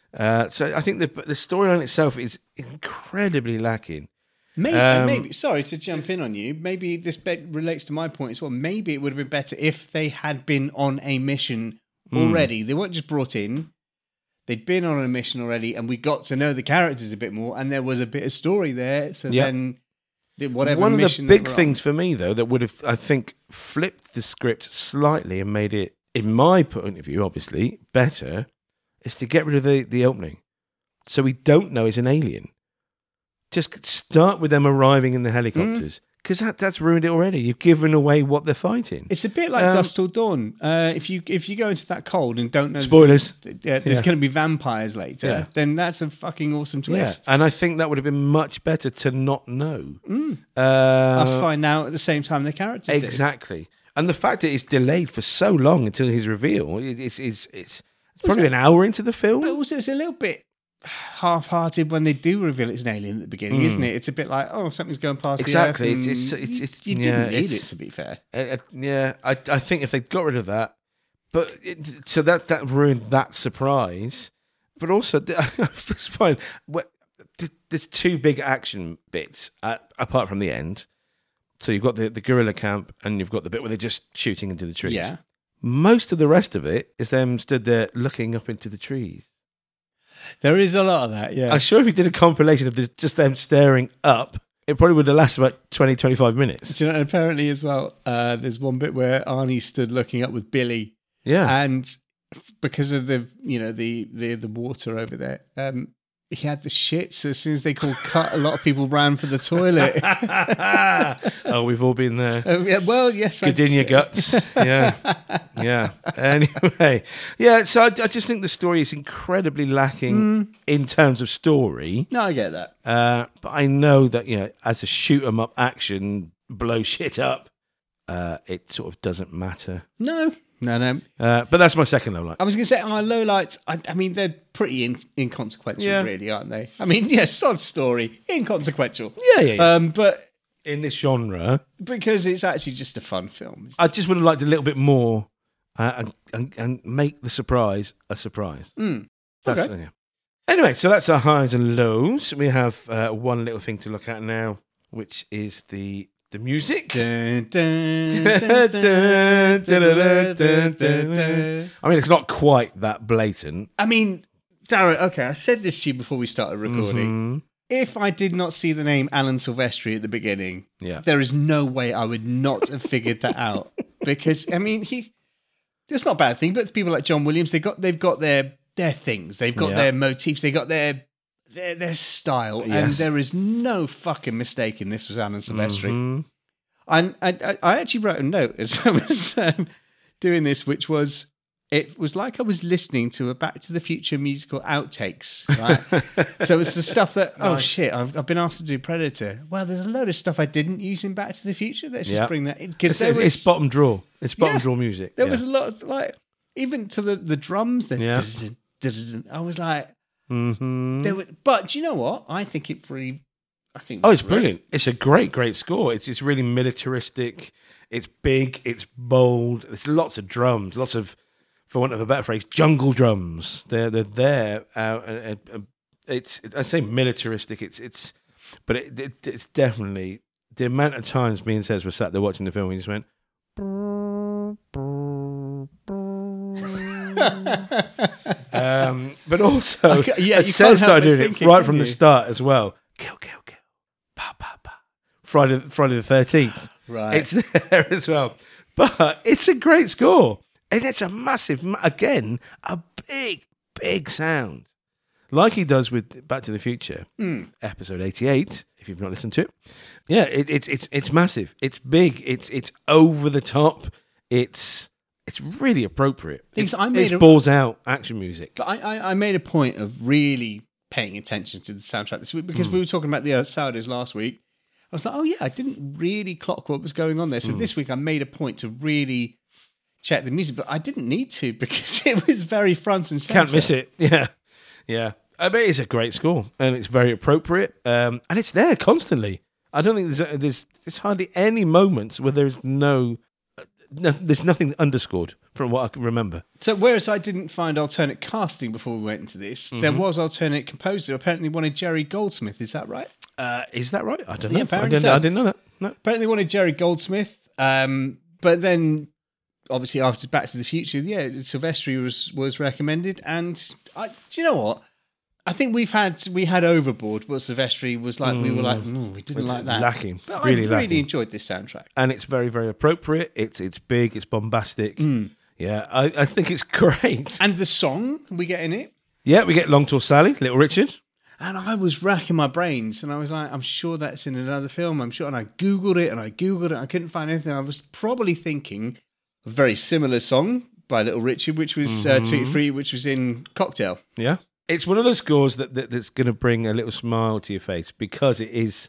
So I think the storyline itself is incredibly lacking. Maybe, sorry to jump in on you. Maybe this relates to my point as well. Maybe it would have been better if they had been on a mission already. They weren't just brought in. They'd been on a mission already, and we got to know the characters a bit more, and there was a bit of story there. So then, whatever one of mission the big things for me, though, that would have, I think, flipped the script slightly and made it, in my point of view, obviously, better, is to get rid of the opening. So we don't know it's an alien. Just start with them arriving in the helicopters. Because that's ruined it already. You've given away what they're fighting. It's a bit like Dusk Till Dawn. If you go into that cold and don't know... Spoilers. There's going to be vampires later, then that's a fucking awesome twist. Yeah. And I think that would have been much better to not know. Us find out at the same time the characters exactly. And the fact that it's delayed for so long until his reveal, it's probably an hour into the film. But also it's a little bit half-hearted when they do reveal it's an alien at the beginning, isn't it? It's a bit like, something's going past exactly. the Earth. It's you didn't need it, to be fair. I think if they got rid of that, so that ruined that surprise. But also, it's fine. There's two big action bits apart from the end. So you've got the guerrilla camp, and you've got the bit where they're just shooting into the trees. Yeah. Most of the rest of it is them stood there looking up into the trees. There is a lot of that, yeah. I'm sure if you did a compilation of just them staring up, it probably would have lasted about 20, 25 minutes. And apparently as well, there's one bit where Arnie stood looking up with Billy. Yeah. And because of the water over there, he had the shit, so as soon as they called cut, a lot of people ran for the toilet. Oh, we've all been there. Well, yes. Good in your guts. Yeah. Anyway, so I just think the story is incredibly lacking in terms of story. No, I get that. But I know that, as a shoot-'em-up action, blow shit up, it sort of doesn't matter. No. But that's my second low light. I was going to say, our low lights, I mean, they're pretty inconsequential, really, aren't they? I mean, sod story, inconsequential. Yeah. But in this genre, because it's actually just a fun film. I just would have liked a little bit more and make the surprise a surprise. Okay. Anyway, so that's our highs and lows. We have one little thing to look at now, which is the music. Dun, dun, dun, dun. I mean, it's not quite that blatant. I mean, Darren, okay, I said this to you before we started recording. If I did not see the name Alan Silvestri at the beginning, there is no way I would not have figured that out. Because, I mean, it's not a bad thing, but people like John Williams, they've got their things. They've got their motifs. They got their style, and there is no fucking mistake in this was Alan Silvestri. And I actually wrote a note as I was doing this, which was, it was like I was listening to a Back to the Future musical outtakes, right? So it's the stuff that, oh shit, I've been asked to do Predator. Well, there's a load of stuff I didn't use in Back to the Future. Let's just bring that in. Because it's bottom draw. It's bottom draw music. There was a lot of, like, even to the drums, I was like, but do you know what? I think it's brilliant. It's a great score. It's really militaristic. It's big. It's bold. There's lots of drums. Lots of, for want of a better phrase, jungle drums. They're there. I say militaristic. But it's definitely the amount of times me and Sez were sat there watching the film. We just went. But also, Sez started doing it right from the start as well. Kill, pa pa pa. Friday the 13th. Right, it's there as well. But it's a great score, and it's a massive, again, a big sound, like he does with Back to the Future, episode 88. If you've not listened to it, it's massive. It's big. It's over the top. It's really appropriate. It's balls out action music. I made a point of really paying attention to the soundtrack this week because we were talking about the Saturdays last week. I was like, oh yeah, I didn't really clock what was going on there. So this week I made a point to really check the music, but I didn't need to because it was very front and center. Can't miss it. Yeah. I bet it's a great score and it's very appropriate, and it's there constantly. I don't think there's hardly any moments where there's there's nothing underscored from what I can remember. So whereas I didn't find alternate casting before we went into this, there was alternate composer. Apparently wanted Jerry Goldsmith. Is that right? Is that right? I don't know. Apparently I didn't know that. No. Apparently wanted Jerry Goldsmith. But then obviously after Back to the Future, Silvestri was recommended. And do you know what? I think we had Overboard, but Silvestri was like, we were like, we didn't like that. Lacking. But really I lacking. really enjoyed this soundtrack. And it's very, very appropriate. It's big, it's bombastic. Yeah, I think it's great. And the song we get in it? Yeah, we get Long Tall Sally, Little Richard. And I was racking my brains, and I was like, I'm sure that's in another film. I'm sure. And I Googled it, I couldn't find anything. I was probably thinking a very similar song by Little Richard, which was Tutti Frutti, which was in Cocktail. Yeah. It's one of those scores that's going to bring a little smile to your face because it's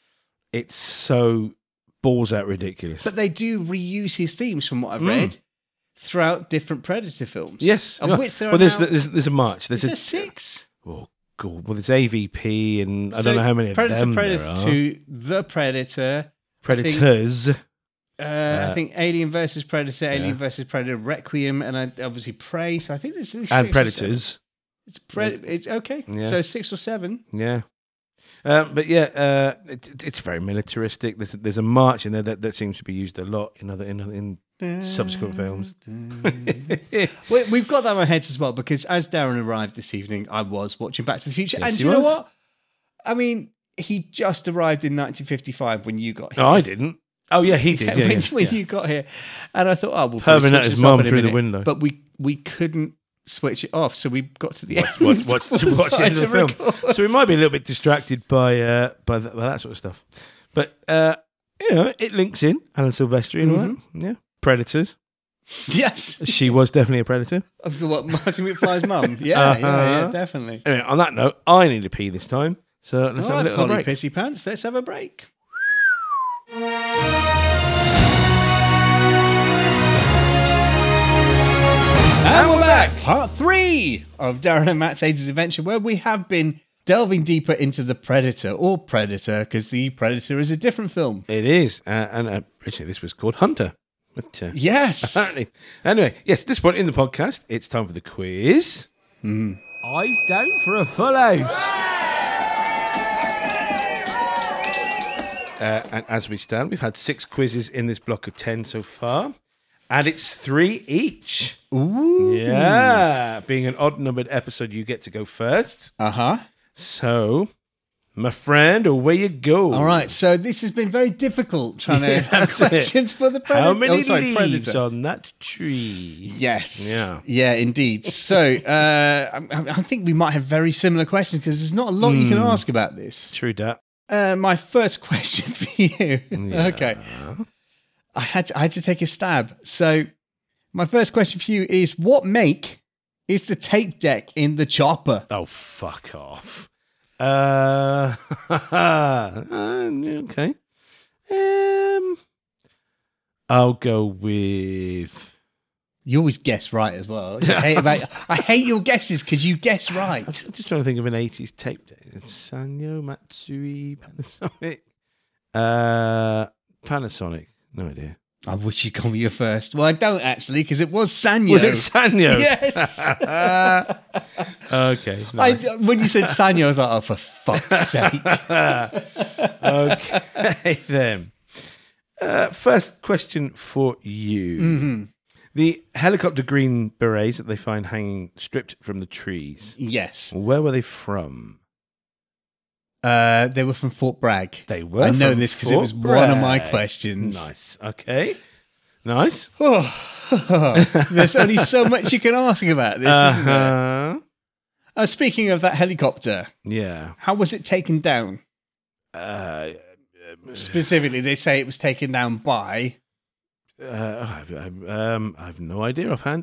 so balls out ridiculous. But they do reuse his themes, from what I've read, throughout different Predator films. Yes. Of which there are there's a march. Is there 6? Oh, God. Well, there's AVP and I don't know how many Predator, of them Predator there are. 2, The Predator. Predators. I think Alien versus Predator, Alien versus Predator, Requiem, and obviously Prey. So I think there's 6 and Predators. It's okay. Yeah. So 6 or 7. Yeah. But it's very militaristic. There's a march in there that seems to be used a lot in subsequent films. We've got that on our heads as well because as Darren arrived this evening, I was watching Back to the Future. Yes, and you know what? I mean, he just arrived in 1955 when you got here. No, I didn't. Oh, yeah, he did. When you got here. And I thought, we'll Perving at his mum through the window. But we couldn't switch it off, so we got to the end. Watch the end of the film. So we might be a little bit distracted by that sort of stuff. But it links in Alan Silvestri and all that. Yeah, Predators. Yes, she was definitely a predator. What, Martin McFly's mum? Yeah, definitely. Anyway, on that note, I need to pee this time, so let's have a little break. Pissy pants. Let's have a break. And we're back. Part 3 of Darren and Matt's 80s Adventure, where we have been delving deeper into the Predator, or Predator, because the Predator is a different film. It is, and originally this was called Hunter. But, yes. Apparently. Anyway, yes, at this point in the podcast, it's time for the quiz. Eyes down for a full house. And as we stand, we've had 6 quizzes in this block of 10 so far. And it's 3 each. Ooh. Yeah. Being an odd-numbered episode, you get to go first. Uh-huh. So, my friend, away you go. All right. So this has been very difficult trying to have questions for the Predator. How many leaves on that tree? Yes. Yeah. Yeah, indeed. So I think we might have very similar questions because there's not a lot you can ask about this. True that. My first question for you. Yeah. Okay. I had to take a stab. So My first question for you is, what make is the tape deck in the chopper? Oh, fuck off. Okay. I'll go with... You always guess right as well. I hate your guesses because you guess right. I'm just trying to think of an 80s tape deck. It's Sanyo, Matsui, Panasonic. Panasonic. No idea. I wish you'd gone with your first. Well, I don't actually, because it was Sanyo. Was it Sanyo? Yes. Okay. Nice. When you said Sanyo, I was like, oh, for fuck's sake. Okay, then. First question for you. Mm-hmm. The helicopter green berets that they find hanging stripped from the trees. Yes. Where were they from? They were from Fort Bragg. They were. I know from this because it Fort was one of my Bragg. questions. Nice. Okay. Nice. There's only so much you can ask about this, isn't there? Speaking of that helicopter, Yeah. how was it taken down? Specifically, they say it was taken down by... I have no idea offhand.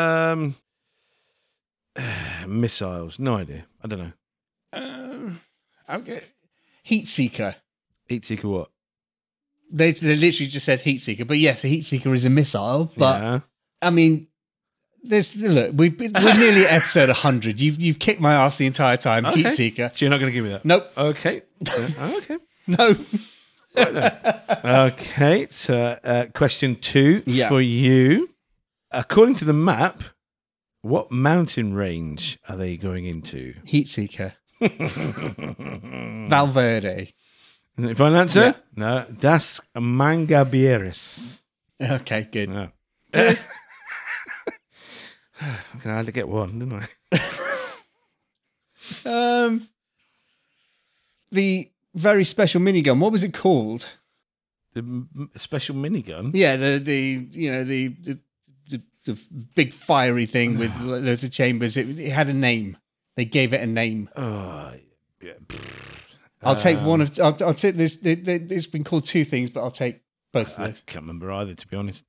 Missiles. No idea. I don't know. Okay. Heat seeker. Heat seeker what? They literally just said heat seeker, but yes, a heat seeker is a missile. But Yeah. I mean, we're nearly at episode 100. You've kicked my ass the entire time. Okay. Heat seeker. So you're not going to give me that? Nope. Okay. Okay. No. Right then. Okay. So question 2 Yeah. for you. According to the map, what mountain range are they going into? Heat seeker. Valverde. Is it a final answer? Yeah. No. Das Mangabieres. Okay, good. No. Good. I had to get one, didn't I? The very special minigun. What was it called? The special minigun? Yeah, the big fiery thing with loads of chambers. It had a name. They gave it a name. Oh, yeah. I'll take one of. I'll take this. It's been called two things, but I'll take both of I those. can't remember either, to be honest.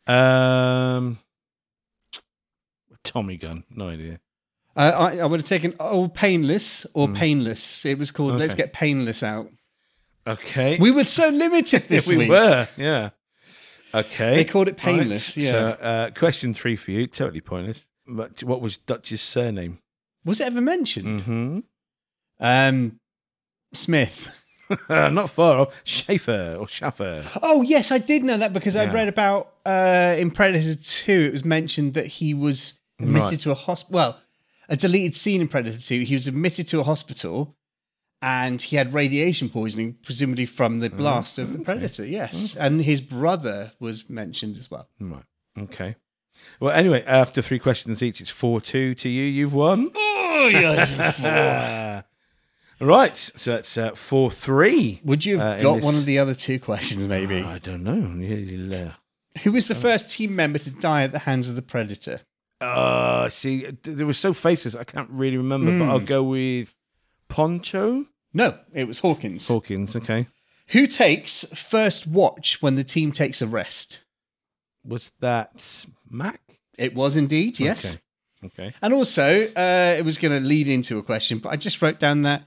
Tommy gun, no idea. I would have taken Painless or Painless. It was called Okay. Let's Get Painless Out. Okay. We were so limited this we week. were, yeah. Okay. They called it Painless, Right. yeah. So, question 3 for you, totally pointless. But what was Dutch's surname? Was it ever mentioned? Mm-hmm. Smith. Not far off. Schaefer or Schaffer. Oh, yes, I did know that because I Yeah. read about in Predator 2, it was mentioned that he was admitted Right. to a hospital. Well, a deleted scene in Predator 2, he was admitted to a hospital and he had radiation poisoning, presumably from the blast of the Predator, yes. And his brother was mentioned as well. Right. Okay. Well, anyway, after 3 questions each, it's 4-2 to you. You've won. Oh, yes. Right. So that's 4-3. Would you have in got this- one of the other two questions, maybe? I don't know. Yeah. Who was the first team member to die at the hands of the Predator? See, there were so faces I can't really remember, but I'll go with Poncho No, it was Hawkins. Hawkins. Okay, Who takes first watch when the team takes a rest? was that Mac? It was indeed, yes. Okay. And also, it was going to lead into a question, but I just wrote down that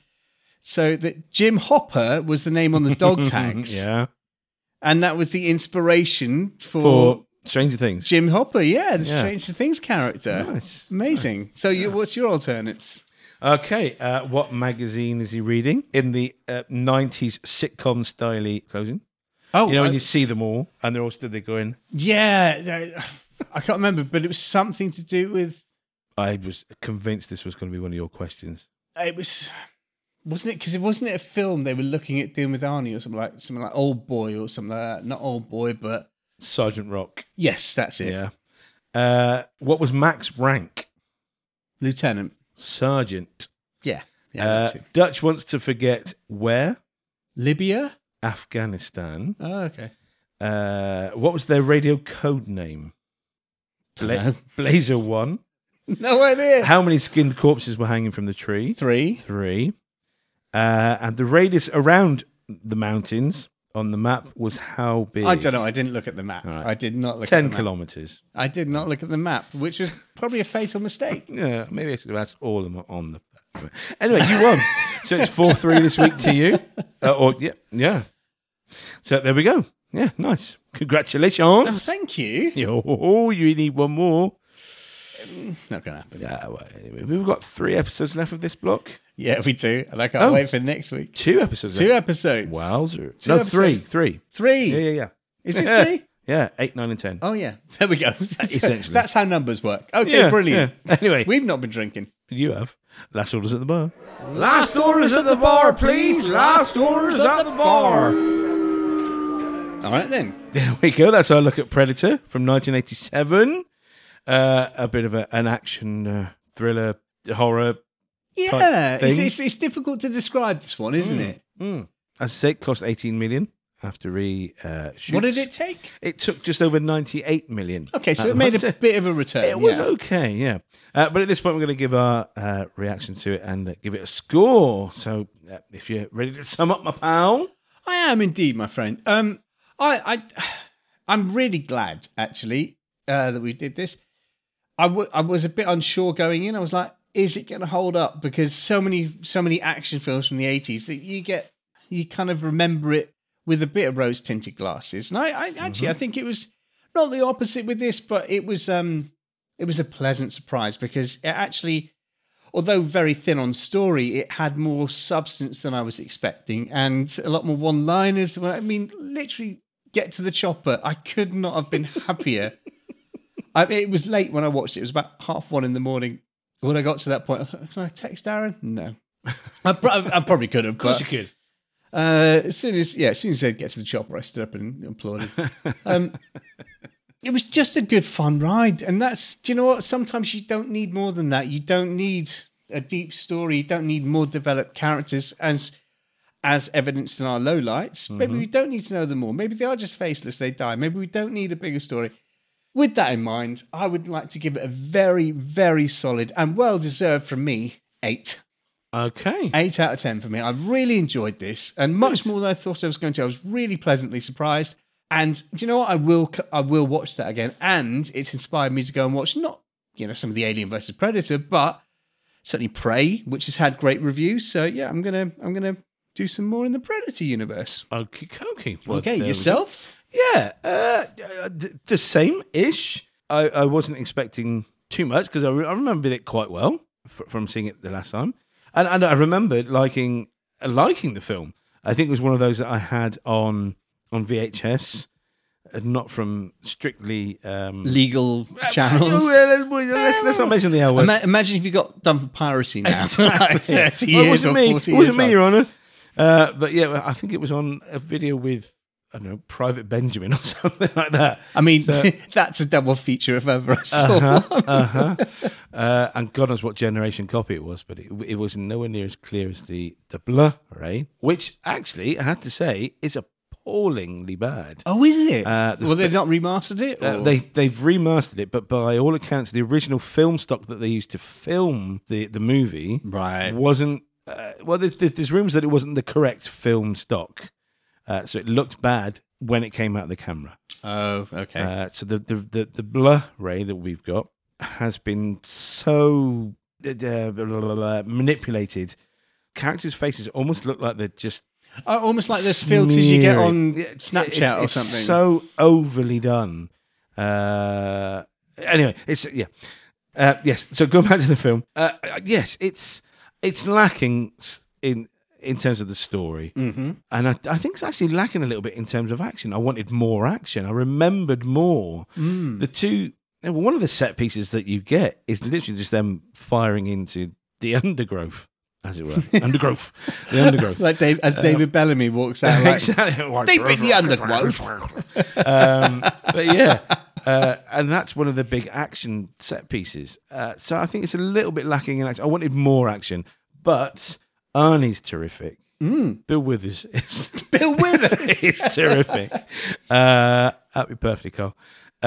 Jim Hopper was the name on the dog tags. Yeah. And that was the inspiration For Stranger Things. Jim Hopper, the Yeah. Stranger Things character. Nice. Amazing. So what's your alternates? Okay. What magazine is he reading in the 90s sitcom style clothing? Oh, You know, when you see them all and they're all stood there going, yeah. I can't remember, but it was something to do with... I was convinced this was going to be one of your questions. It was... Wasn't it? Because it wasn't it a film they were looking at doing with Arnie or something like Old Boy or something like that. Not Old Boy, but Sergeant Rock. yes, that's it. Yeah. What was Mac's rank? Lieutenant. Sergeant. Yeah. that too. Dutch wants to forget where? Libya. Afghanistan. Oh, okay. What was their radio code name? Dunno. Blazer 1. No idea. How many skinned corpses were hanging from the tree? 3. 3. And the radius around the mountains on the map was how big? I don't know. I didn't look at the map. Right. I did not look at 10 the map. kilometres. I did not look at the map, which was probably a fatal mistake. Yeah, maybe I should have asked all of them on the. Anyway, you won. So it's 4-3 this week to you. Yeah. So there we go. Yeah, nice. Congratulations. Oh, thank you. Oh, you need one more. Not going to happen. Yeah, well, we've got 3 episodes left of this block. Yeah, we do. And I can't wait for next week. 2 episodes 2 left. episodes. Wowzer. Two No, episodes. 3. 3. Yeah. Is it 3? Yeah, 8, 9 and 10. Oh, yeah. There we go. Essentially. That's how numbers work. Okay, Yeah, brilliant. yeah. Anyway. We've not been drinking. You have. Last orders at the bar. Last orders at the bar, please. Last orders at the bar. All right, then. There we go. That's our look at Predator from 1987. A bit of an action thriller, horror. Yeah, thing. it's difficult to describe this one, isn't it? As I say, it cost 18 million after reshoots. What did it take? It took just over 98 million. Okay, so it made a bit of a return. It was yeah. okay, yeah. But at this point, we're going to give our reaction to it and give it a score. So if you're ready to sum up, my pal. I am indeed, my friend. I'm really glad, actually, that we did this. I was a bit unsure going in. I was like, is it going to hold up? Because so many action films from the 80s that you kind of remember it with a bit of rose-tinted glasses. And I actually, I think it was not the opposite with this, but it was a pleasant surprise because it actually, although very thin on story, it had more substance than I was expecting and a lot more one-liners. I mean, literally, get to the chopper. I could not have been happier. It was late when I watched it. It was about 1:30 in. When I got to that point, I thought, can I text Darren? No. I probably could have. Of course you could. As soon as they'd get to the chopper, I stood up and applauded. It was just a good, fun ride. And do you know what? Sometimes you don't need more than that. You don't need a deep story. You don't need more developed characters as evidenced in our lowlights. Maybe we don't need to know them more. Maybe they are just faceless. They die. Maybe we don't need a bigger story. With that in mind, I would like to give it a very, very solid and well-deserved from me, 8. Okay. 8 out of 10 for me. I really enjoyed this, and much more than I thought I was going to. I was really pleasantly surprised. And do you know what? I will watch that again. And it's inspired me to go and watch not some of the Alien vs Predator, but certainly Prey, which has had great reviews. So yeah, I'm gonna do some more in the Predator universe. Okay. Well, okay, yourself? Yeah, the same-ish. I wasn't expecting too much because I remembered it quite well from seeing it the last time. And I remembered liking the film. I think it was one of those that I had on VHS, not from strictly legal channels. Let's not mention the L word. Imagine if you got done for piracy now, like 30 years or 40 years. It wasn't me, Your Honour. But yeah, I think it was on a video with, I don't know, Private Benjamin or something like that. I mean, that's a double feature if ever I saw one. And God knows what generation copy it was, but it was nowhere near as clear as the Blu-ray, which actually, I have to say, is appallingly bad. Oh, is it? They've not remastered it? They've remastered it, but by all accounts, the original film stock that they used to film the movie wasn't... there's rumours that it wasn't the correct film stock. So it looked bad when it came out of the camera. Oh, okay. So the Blu-ray that we've got has been so manipulated. Characters' faces almost look like they're just almost like those filters you get on Snapchat or something. It's so overly done. Anyway, it's yes. So going back to the film, yes, it's lacking in terms of the story, and I think it's actually lacking a little bit in terms of action. I wanted more action. I remembered more. The two, one of the set pieces that you get is literally just them firing into the undergrowth, as it were. The undergrowth. Like David Bellamy walks out, like, exactly. Deep in the undergrowth. But yeah, and that's one of the big action set pieces. So I think it's a little bit lacking in action. I wanted more action, but Arnie's terrific. Bill Withers is is terrific. Happy birthday, Carl.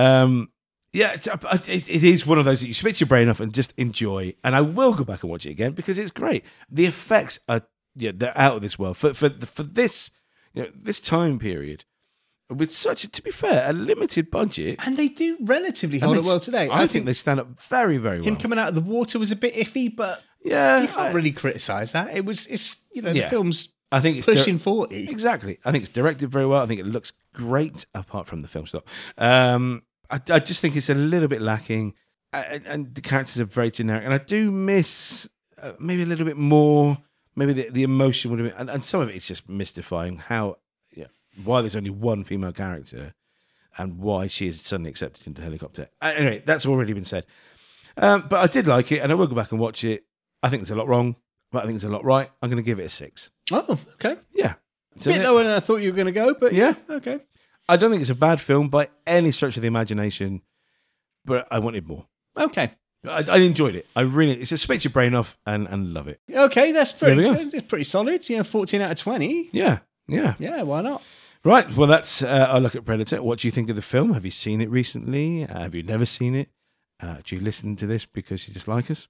It is one of those that you switch your brain off and just enjoy. And I will go back and watch it again because it's great. The effects are they're out of this world. For this this time period with such, to be fair, a limited budget. And they do relatively hold up well today. I think they stand up very, very well. him coming out of the water was a bit iffy, but Yeah, you can't really criticise that. The film's I think it's pushing 40. Exactly. I think it's directed very well. I think it looks great, apart from the film stop. I just think it's a little bit lacking, and the characters are very generic. And I do miss maybe a little bit more. Maybe the emotion would have been, and some of it is just mystifying why there's only one female character and why she is suddenly accepted into the helicopter. Anyway, that's already been said. But I did like it, and I will go back and watch it. I think there's a lot wrong, but I think there's a lot right. I'm going to give it a 6. Oh, okay. Yeah. A bit lower than I thought you were going to go, but yeah, okay. I don't think it's a bad film by any stretch of the imagination, but I wanted more. Okay. I enjoyed it. It's just spits your brain off and love it. Okay, that's There we pretty, it's pretty solid. 14 out of 20. Yeah. Yeah, why not? Right. Well, that's our look at Predator. What do you think of the film? Have you seen it recently? Have you never seen it? Do you listen to this because you just like us?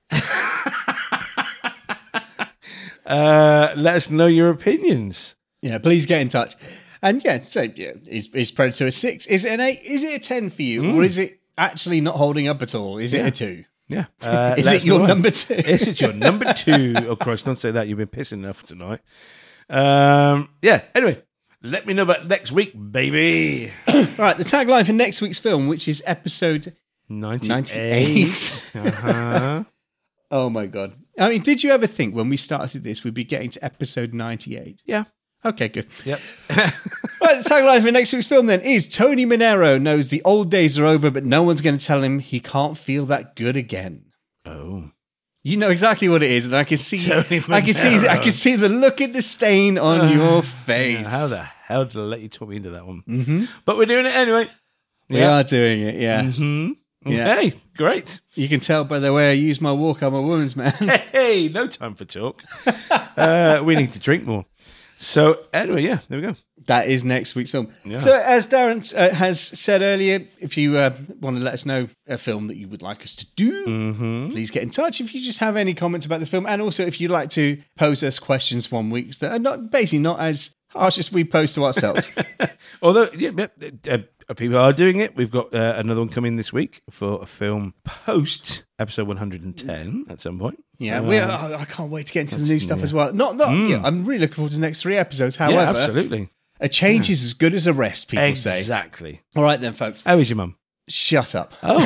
Let us know your opinions. Yeah, please get in touch. And is Predator a 6? Is it an 8? Is it a 10 for you? Or is it actually not holding up at all? Is it a 2? Yeah. Is it your number 2? Is it your number 2? Oh, Christ, don't say that. You've been pissing enough tonight. Anyway, let me know about next week, baby. Right, the tagline for next week's film, which is episode 98. Uh-huh. Oh, my God. I mean, did you ever think when we started this, we'd be getting to episode 98? Yeah. Okay, good. Yep. Right, the tagline for next week's film then is Tony Manero knows the old days are over, but no one's going to tell him he can't feel that good again. Oh. You know exactly what it is, and I can see Tony I can see the look at disdain on your face. How the hell did I let you talk me into that one? Mm-hmm. But we're doing it anyway. We are doing it, yeah. Mm-hmm. Yeah. Okay, great. You can tell by the way I use my walk, I'm a woman's man. Hey, no time for talk. We need to drink more. So anyway, yeah, there we go. That is next week's film. Yeah. So as Darren has said earlier, if you want to let us know a film that you would like us to do, please get in touch. If you just have any comments about the film, and also if you'd like to pose us questions one week that are not as harsh as we pose to ourselves. Although, people are doing it. We've got another one coming this week for a film post episode 110 at some point. Yeah, I can't wait to get into the new stuff as well. I'm really looking forward to the next 3 episodes. However, Yeah, absolutely. a change is as good as a rest, people say. Exactly. All right then, folks. How is your mum? Shut up. Oh.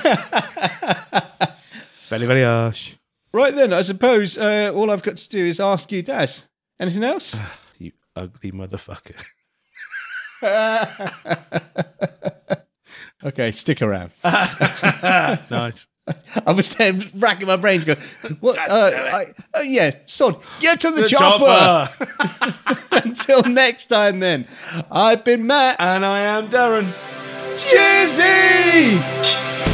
Very, very harsh. Right then, I suppose all I've got to do is ask you, Daz. Anything else? You ugly motherfucker. Okay, stick around. Nice. I was there racking my brains going, what? Sod, get to the chopper. Until next time then, I've been Matt. And I am Darren. Cheersy!